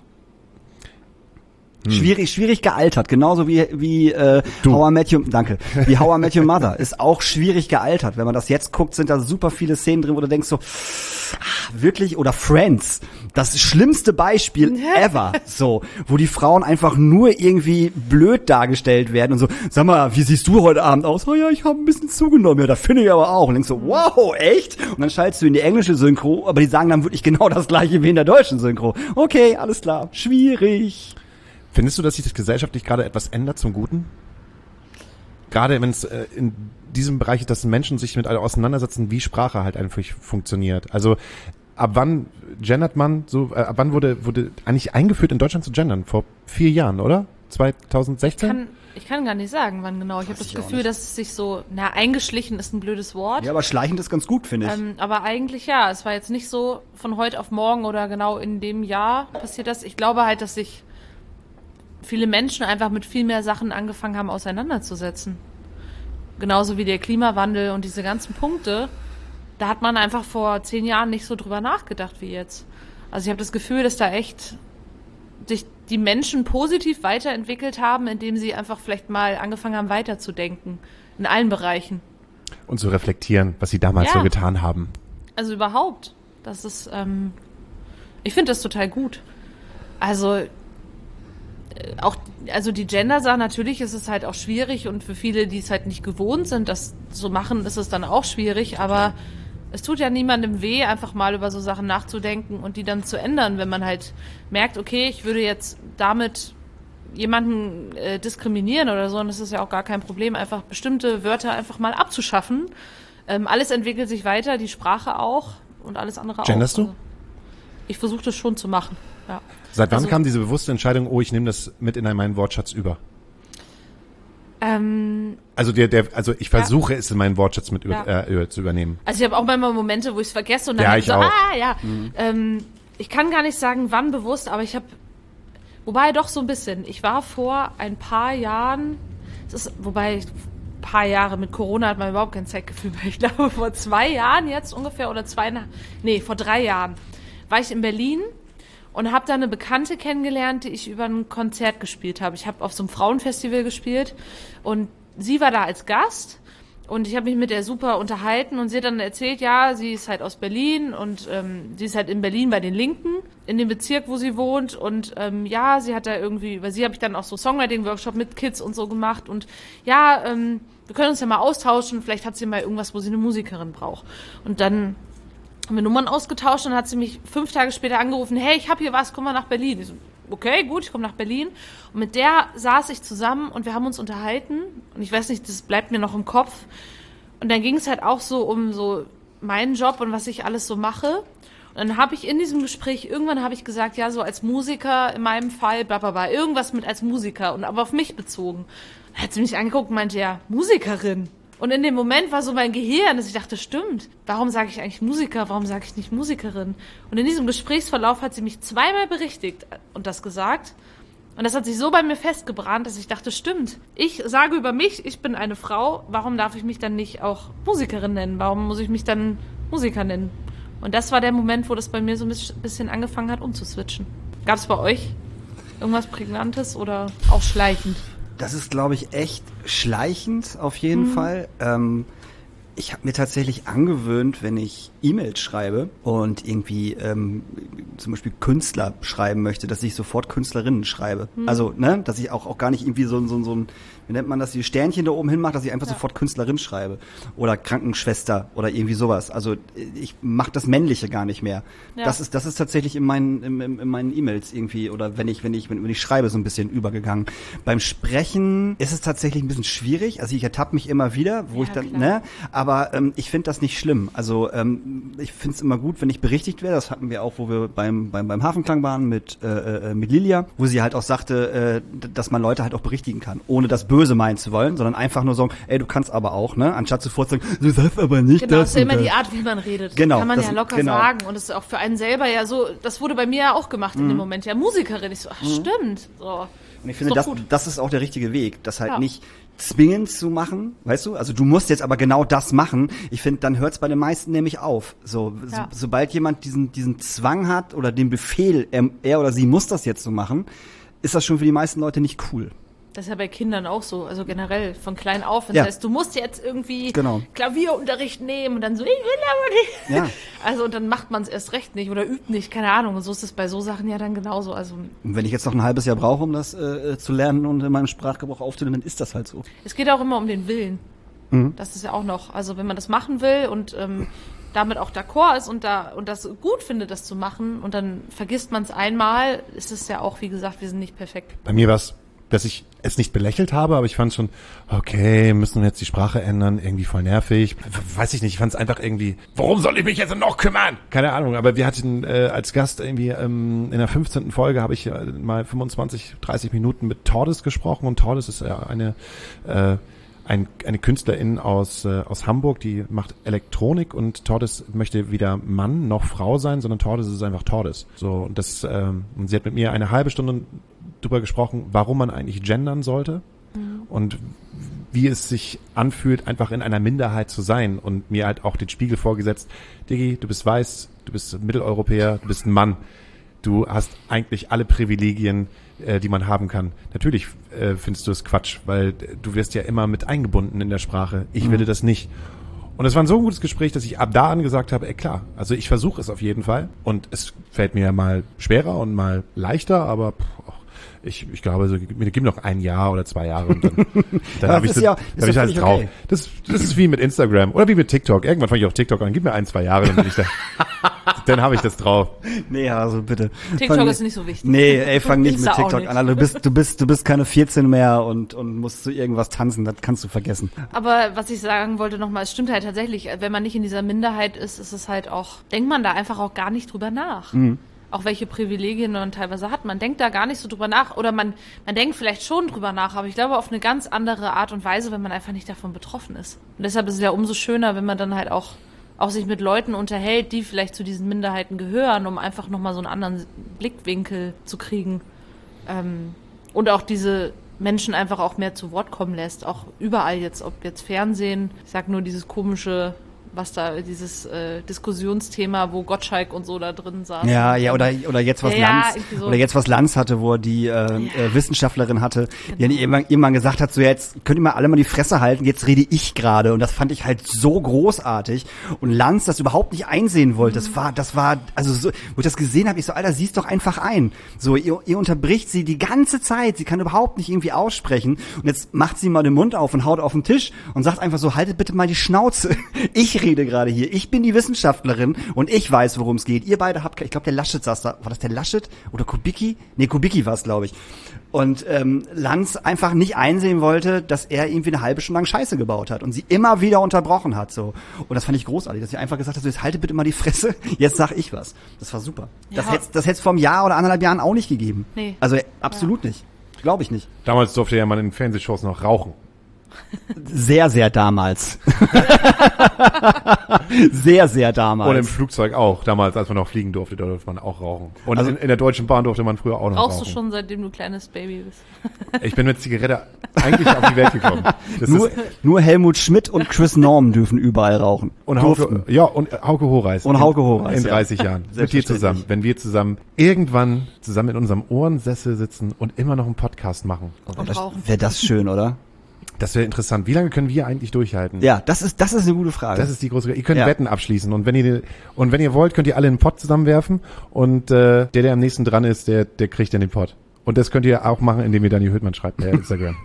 Schwierig, schwierig gealtert, genauso wie wie äh, How I Met Your, danke, wie How I Met Your Mother ist auch schwierig gealtert. Wenn man das jetzt guckt, sind da super viele Szenen drin, wo du denkst so, ah, wirklich, oder Friends, das schlimmste Beispiel ever, so, wo die Frauen einfach nur irgendwie blöd dargestellt werden und so, sag mal, wie siehst du heute Abend aus? Oh ja, ich habe ein bisschen zugenommen, ja, da finde ich aber auch. Und denkst so, wow, echt? Und dann schaltest du in die englische Synchro, aber die sagen dann wirklich genau das gleiche wie in der deutschen Synchro. Okay, alles klar, schwierig. Findest du, dass sich das gesellschaftlich gerade etwas ändert zum Guten? Gerade wenn es äh, in diesem Bereich ist, dass Menschen sich mit auseinandersetzen, wie Sprache halt einfach funktioniert. Also ab wann gendert man so, äh, ab wann wurde wurde eigentlich eingeführt in Deutschland zu gendern? Vor vier Jahren, oder? zweitausendsechzehn? Kann, ich kann gar nicht sagen, wann genau. Ich habe das ich auch Gefühl, nicht. dass es sich so, na, eingeschlichen ist ein blödes Wort. Ja, aber schleichend ist ganz gut, finde ich. Ähm, aber eigentlich ja, es war jetzt nicht so von heute auf morgen oder genau in dem Jahr passiert das. Ich glaube halt, dass sich viele Menschen einfach mit viel mehr Sachen angefangen haben, auseinanderzusetzen. Genauso wie der Klimawandel und diese ganzen Punkte. Da hat man einfach vor zehn Jahren nicht so drüber nachgedacht wie jetzt. Also ich habe das Gefühl, dass da echt sich die Menschen positiv weiterentwickelt haben, indem sie einfach vielleicht mal angefangen haben, weiterzudenken. In allen Bereichen. Und zu reflektieren, was sie damals Ja. so getan haben. Also überhaupt. Das ist, ähm, ich finde das total gut. Also äh, auch, also die Gender-Sache, natürlich ist es halt auch schwierig und für viele, die es halt nicht gewohnt sind, das zu machen, ist es dann auch schwierig, aber es tut ja niemandem weh, einfach mal über so Sachen nachzudenken und die dann zu ändern, wenn man halt merkt, okay, ich würde jetzt damit jemanden äh, diskriminieren oder so, und das ist ja auch gar kein Problem, einfach bestimmte Wörter einfach mal abzuschaffen. Ähm, alles entwickelt sich weiter, die Sprache auch und alles andere auch. Genderst du? Also, ich versuche das schon zu machen, ja. Seit wann Also- kam diese bewusste Entscheidung, oh, ich nehme das mit in meinen Wortschatz über? Ähm, Also der, der, also ich versuche es in meinen Wortschatz mit über, Ja. äh, zu übernehmen. Also ich habe auch manchmal Momente, wo ich es vergesse und dann Ja, denk ich so, auch. ah, ja. Ähm, ich kann gar nicht sagen, wann bewusst, aber ich habe, wobei doch so ein bisschen. Ich war vor ein paar Jahren, das ist, wobei ein paar Jahre mit Corona hat man überhaupt kein Zeitgefühl mehr. Ich glaube, vor zwei Jahren jetzt ungefähr oder zwei, nee, vor drei Jahren war ich in Berlin und habe da eine Bekannte kennengelernt, die ich über ein Konzert gespielt habe. Ich habe auf so einem Frauenfestival gespielt und sie war da als Gast und ich habe mich mit der super unterhalten und sie hat dann erzählt, ja, sie ist halt aus Berlin und ähm, sie ist halt in Berlin bei den Linken, in dem Bezirk, wo sie wohnt und ähm, ja, sie hat da irgendwie, über sie habe ich dann auch so Songwriting-Workshop mit Kids und so gemacht und ja, ähm, wir können uns ja mal austauschen, vielleicht hat sie mal irgendwas, wo sie eine Musikerin braucht. Und dann haben wir Nummern ausgetauscht und hat sie mich fünf Tage später angerufen, hey, ich habe hier was, komm mal nach Berlin. Ich so, okay, gut, ich komme nach Berlin. Und mit der saß ich zusammen und wir haben uns unterhalten. Und ich weiß nicht, das bleibt mir noch im Kopf. Und dann ging es halt auch so um so meinen Job und was ich alles so mache. Und dann habe ich in diesem Gespräch, irgendwann habe ich gesagt, ja, so als Musiker in meinem Fall, bla bla bla, irgendwas mit als Musiker und aber auf mich bezogen. Dann hat sie mich angeguckt und meinte, ja, Musikerin. Und in dem Moment war so mein Gehirn, dass ich dachte, stimmt, warum sage ich eigentlich Musiker, warum sage ich nicht Musikerin? Und in diesem Gesprächsverlauf hat sie mich zweimal berichtigt und das gesagt. Und das hat sich so bei mir festgebrannt, dass ich dachte, stimmt, ich sage über mich, ich bin eine Frau, warum darf ich mich dann nicht auch Musikerin nennen? Warum muss ich mich dann Musiker nennen? Und das war der Moment, wo das bei mir so ein bisschen angefangen hat, umzuswitchen. Gab es bei euch irgendwas Prägnantes oder auch schleichend? Das ist, glaube ich, echt schleichend auf jeden mhm. Fall. Ähm, ich habe mir tatsächlich angewöhnt, wenn ich E-Mails schreibe und irgendwie ähm, zum Beispiel Künstler schreiben möchte, dass ich sofort Künstlerinnen schreibe. Mhm. Also, ne, dass ich auch, auch gar nicht irgendwie so, so, so ein, wie nennt man das, die Sternchen da oben hin mache, dass ich einfach ja. sofort Künstlerin schreibe. Oder Krankenschwester oder irgendwie sowas. Also ich mache das Männliche gar nicht mehr. Ja. Das ist, das ist tatsächlich in meinen, in, in meinen E-Mails irgendwie oder wenn ich, wenn ich, wenn, wenn ich schreibe, so ein bisschen übergegangen. Beim Sprechen ist es tatsächlich ein bisschen schwierig. Also ich ertappe mich immer wieder, wo ja, ich dann, klar. ne, aber ähm, ich finde das nicht schlimm. Also ähm, ich finde es immer gut, wenn ich berichtigt werde. Das hatten wir auch, wo wir beim beim beim Hafenklang waren mit äh, mit Lilia, wo sie halt auch sagte, äh, dass man Leute halt auch berichtigen kann, ohne das böse meinen zu wollen, sondern einfach nur sagen, ey, du kannst aber auch, ne, anstatt sofort zu sagen, du sagst aber nicht genau, das. Genau, ist ja immer die Art, wie man redet. Genau, kann man das, ja locker genau. sagen und es ist auch für einen selber ja so, das wurde bei mir ja auch gemacht mhm. in dem Moment, ja, Musikerin. Ich so, ach, mhm. stimmt. So. Und ich finde, das, das ist auch der richtige Weg, das halt ja. nicht zwingend zu machen, weißt du? Also du musst jetzt aber genau das machen. Ich finde, dann hört es bei den meisten nämlich auf. So, ja. so, sobald jemand diesen diesen Zwang hat oder den Befehl, er, er oder sie muss das jetzt so machen, ist das schon für die meisten Leute nicht cool. Das ist ja bei Kindern auch so, also generell von klein auf. Das ja. heißt, du musst jetzt irgendwie genau. Klavierunterricht nehmen und dann so, ich will aber nicht. Ja. Also und dann macht man es erst recht nicht oder übt nicht, keine Ahnung. Und so ist es bei so Sachen ja dann genauso. Also und wenn ich jetzt noch ein halbes Jahr brauche, um das äh, zu lernen und in meinem Sprachgebrauch aufzunehmen, dann ist das halt so. Es geht auch immer um den Willen. Mhm. Das ist ja auch noch, also wenn man das machen will und ähm, damit auch d'accord ist und da und das gut findet, das zu machen und dann vergisst man es einmal, ist es ja auch, wie gesagt, wir sind nicht perfekt. Bei mir war es, dass ich es nicht belächelt habe, aber ich fand schon, okay, müssen wir jetzt die Sprache ändern, irgendwie voll nervig. Weiß ich nicht, ich fand es einfach irgendwie, warum soll ich mich jetzt noch kümmern? Keine Ahnung, aber wir hatten äh, als Gast irgendwie ähm, in der fünfzehnten Folge habe ich äh, mal fünfundzwanzig, dreißig Minuten mit Tordes gesprochen und Tordes ist ja eine äh, ein, eine Künstlerin aus äh, aus Hamburg, die macht Elektronik und Tordes möchte weder Mann noch Frau sein, sondern Tordes ist einfach Tordes. So und das ähm, und sie hat mit mir eine halbe Stunde drüber gesprochen, warum man eigentlich gendern sollte mhm. und wie es sich anfühlt, einfach in einer Minderheit zu sein und mir halt auch den Spiegel vorgesetzt, Diggi, du bist weiß, du bist Mitteleuropäer, du bist ein Mann, du hast eigentlich alle Privilegien, äh, die man haben kann. Natürlich äh, findest du es Quatsch, weil du wirst ja immer mit eingebunden in der Sprache. Ich mhm. will das nicht. Und es war ein so ein gutes Gespräch, dass ich ab da an gesagt habe, ey klar, also ich versuche es auf jeden Fall und es fällt mir mal schwerer und mal leichter, aber pff, Ich, ich glaube, so, mir gib noch ein Jahr oder zwei Jahre und dann, dann habe ich, so, ja, hab ich alles drauf. Okay. Das, das ist wie mit Instagram oder wie mit TikTok. Irgendwann fange ich auch TikTok an. Gib mir ein, zwei Jahre, dann bin ich da. Dann habe ich das drauf. Nee, also bitte. TikTok fang, ist nicht so wichtig. Nee, ey, fang nicht mit TikTok nicht. an. Du bist, du bist, du bist keine vierzehn mehr und, und musst zu irgendwas tanzen. Das kannst du vergessen. Aber was ich sagen wollte nochmal, es stimmt halt tatsächlich, wenn man nicht in dieser Minderheit ist, ist es halt auch, denkt man da einfach auch gar nicht drüber nach. Mhm. Auch welche Privilegien man teilweise hat. Man denkt da gar nicht so drüber nach oder man, man denkt vielleicht schon drüber nach, aber ich glaube auf eine ganz andere Art und Weise, wenn man einfach nicht davon betroffen ist. Und deshalb ist es ja umso schöner, wenn man dann halt auch, auch sich mit Leuten unterhält, die vielleicht zu diesen Minderheiten gehören, um einfach nochmal so einen anderen Blickwinkel zu kriegen. Ähm, und auch diese Menschen einfach auch mehr zu Wort kommen lässt. Auch überall jetzt, ob jetzt Fernsehen, ich sag nur dieses komische, was da, dieses äh, Diskussionsthema, wo Gottschalk und so da drin saßen. Ja, ja, oder oder jetzt was ja, Lanz ja, so. oder jetzt was Lanz hatte, wo er die äh, ja. äh, Wissenschaftlerin hatte, genau. die irgendwann, irgendwann gesagt hat, so jetzt könnt ihr mal alle mal die Fresse halten, jetzt rede ich gerade und das fand ich halt so großartig und Lanz das überhaupt nicht einsehen wollte. Mhm. Das war, das war, also so, wo ich das gesehen habe, ich so, Alter, sieh's doch einfach ein. So, ihr, ihr unterbricht sie die ganze Zeit, sie kann überhaupt nicht irgendwie aussprechen und jetzt macht sie mal den Mund auf und haut auf den Tisch und sagt einfach so, haltet bitte mal die Schnauze. Ich rede gerade hier. Ich bin die Wissenschaftlerin und ich weiß, worum es geht. Ihr beide habt, ich glaube, der Laschet saß da. War das der Laschet oder Kubicki? Nee, Kubicki war es, glaube ich. Und ähm, Lanz einfach nicht einsehen wollte, dass er irgendwie eine halbe Stunde lang Scheiße gebaut hat und sie immer wieder unterbrochen hat. So. Und das fand ich großartig, dass sie einfach gesagt hat, so, jetzt haltet bitte mal die Fresse, jetzt sag ich was. Das war super. Ja. Das hätte das hätte es vor einem Jahr oder anderthalb Jahren auch nicht gegeben. Nee. Also absolut ja. nicht. Glaube ich nicht. Damals durfte ja man in Fernsehshows noch rauchen. Sehr, sehr damals. sehr, sehr damals. Und im Flugzeug auch. Damals, als man noch fliegen durfte, da durfte man auch rauchen. Und Also- in, in der Deutschen Bahn durfte man früher auch noch Rauchst rauchen. du schon, seitdem du kleines Baby bist? Ich bin mit Zigarette eigentlich auf die Welt gekommen. Das Nur, ist, nur Helmut Schmidt und Chris Norman dürfen überall rauchen. und Durften. Hauke, ja, und Hauke Horeis. Und Hauke Horeis, In ja. dreißig Jahren. Mit dir Selbstverständlich. zusammen. Wenn wir zusammen irgendwann zusammen in unserem Ohrensessel sitzen und immer noch einen Podcast machen. Und rauchen. Wäre das schön, oder? Das wäre interessant. Wie lange können wir eigentlich durchhalten? Ja, das ist, das ist eine gute Frage. Das ist die große. Ihr könnt Ja. Wetten abschließen und wenn ihr und wenn ihr wollt, könnt ihr alle einen Pott zusammenwerfen und äh, der, der am nächsten dran ist, der, der kriegt dann den Pott. Und das könnt ihr auch machen, indem ihr Dani Hüttmann schreibt bei Instagram.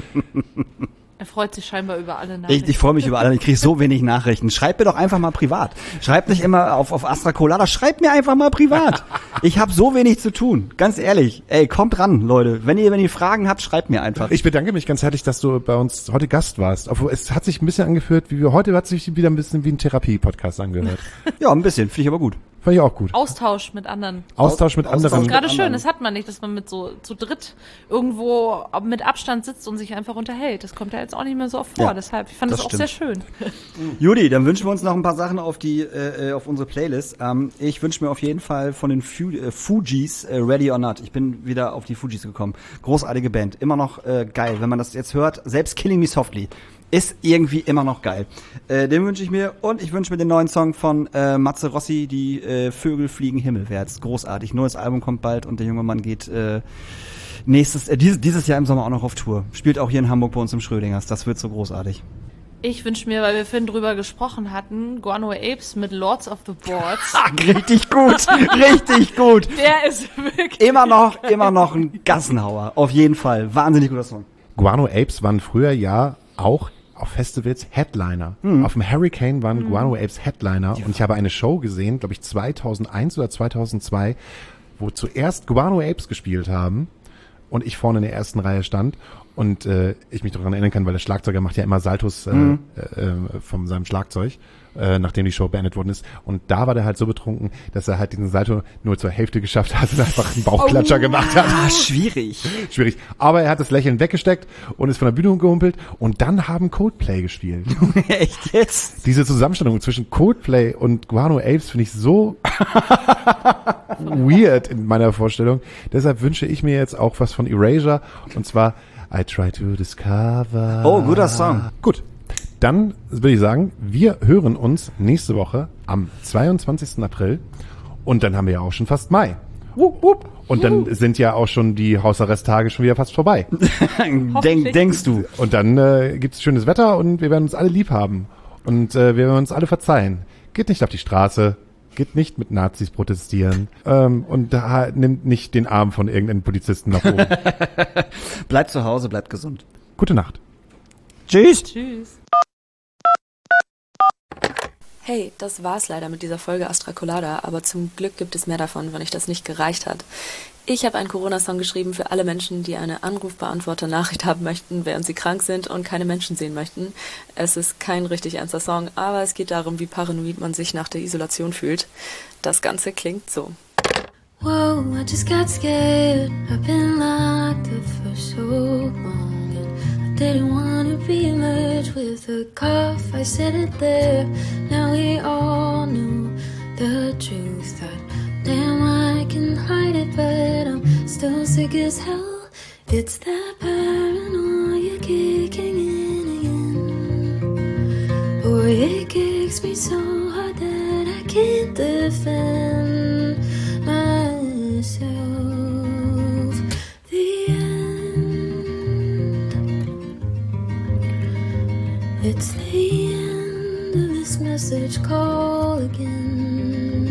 Er freut sich scheinbar über alle Ich, Nachrichten. ich freue mich über alle, ich kriege so wenig Nachrichten. Schreibt mir doch einfach mal privat. Schreibt nicht immer auf, auf Astra Colada, schreibt mir einfach mal privat. Ich habe so wenig zu tun, ganz ehrlich. Ey, kommt ran, Leute. Wenn ihr, wenn ihr Fragen habt, schreibt mir einfach. Ich bedanke mich ganz herzlich, dass du bei uns heute Gast warst. Obwohl es hat sich ein bisschen angehört, wie wir heute hat sich wieder ein bisschen wie ein Therapie-Podcast angehört. Ja, ein bisschen, finde ich aber gut. Fand ich auch gut. Austausch mit anderen. Austausch mit Austausch Das anderen. ist gerade mit schön, anderen. das hat man nicht, dass man mit so zu dritt irgendwo mit Abstand sitzt und sich einfach unterhält. Das kommt ja jetzt auch nicht mehr so oft vor. Ja, Deshalb, ich fand das das, auch stimmt. sehr schön. Judy, dann wünschen wir uns noch ein paar Sachen auf die äh, auf unsere Playlist. Ähm, ich wünsche mir auf jeden Fall von den Fu äh, Fugees äh, Ready or Not. Ich bin wieder auf die Fugees gekommen. Großartige Band, immer noch äh, geil. Wenn man das jetzt hört, selbst Killing Me Softly ist irgendwie immer noch geil. Äh, den wünsche ich mir und ich wünsche mir den neuen Song von äh, Matze Rossi, die äh, Vögel fliegen himmelwärts. Großartig. Neues Album kommt bald und der junge Mann geht äh, nächstes äh, dieses, dieses Jahr im Sommer auch noch auf Tour. Spielt auch hier in Hamburg bei uns im Schrödingers. Das wird so großartig. Ich wünsche mir, weil wir vorhin drüber gesprochen hatten, Guano Apes mit Lords of the Boards. Ah, richtig gut, richtig gut. Der ist wirklich... Immer noch, immer noch ein Gassenhauer. Auf jeden Fall. Wahnsinnig guter Song. Guano Apes waren früher ja auch auf Festivals Headliner. Auf dem Hurricane waren Guano Apes Headliner und ich habe eine Show gesehen, glaube ich zweitausendeins oder zweitausendzwei, wo zuerst Guano Apes gespielt haben und ich vorne in der ersten Reihe stand und äh, ich mich daran erinnern kann, weil der Schlagzeuger macht ja immer Saltos äh, Mhm. äh, äh, von seinem Schlagzeug, äh, nachdem die Show beendet worden ist. Und da war der halt so betrunken, dass er halt diesen Salto nur zur Hälfte geschafft hat und einfach einen Bauchklatscher gemacht hat. Ah, schwierig. Schwierig. Aber er hat das Lächeln weggesteckt und ist von der Bühne gehumpelt und dann haben Coldplay gespielt. Echt jetzt? Diese Zusammenstellung zwischen Coldplay und Guano Apes finde ich so weird in meiner Vorstellung. Deshalb wünsche ich mir jetzt auch was von Erasure und zwar I Try to Discover. Oh, guter Song. Gut. Dann würde ich sagen, wir hören uns nächste Woche am zweiundzwanzigsten April und dann haben wir ja auch schon fast Mai. Wupp, wupp. Und dann sind ja auch schon die Hausarresttage schon wieder fast vorbei. Denk, denkst du? Und dann äh, gibt's schönes Wetter und wir werden uns alle lieb haben. Und äh, wir werden uns alle verzeihen. Geht nicht auf die Straße, geht nicht mit Nazis protestieren ähm, und da, nimmt nicht den Arm von irgendeinem Polizisten nach oben. Bleibt zu Hause, bleibt gesund. Gute Nacht. Tschüss. Tschüss. Hey, das war's leider mit dieser Folge Astra Colada, aber zum Glück gibt es mehr davon, wenn euch das nicht gereicht hat. Ich habe einen Corona-Song geschrieben für alle Menschen, die eine Anrufbeantworter-Nachricht haben möchten, während sie krank sind und keine Menschen sehen möchten. Es ist kein richtig ernster Song, aber es geht darum, wie paranoid man sich nach der Isolation fühlt. Das Ganze klingt so. Whoa, I just got scared. I've been locked up for so long, and I didn't want to be merged with a cough. I said it there. Now we all know the truth. That damn, I can hide it, but I'm still sick as hell. It's that paranoia kicking in again. Boy, it kicks me so hard that I can't defend myself. The end. It's the end of this message call again.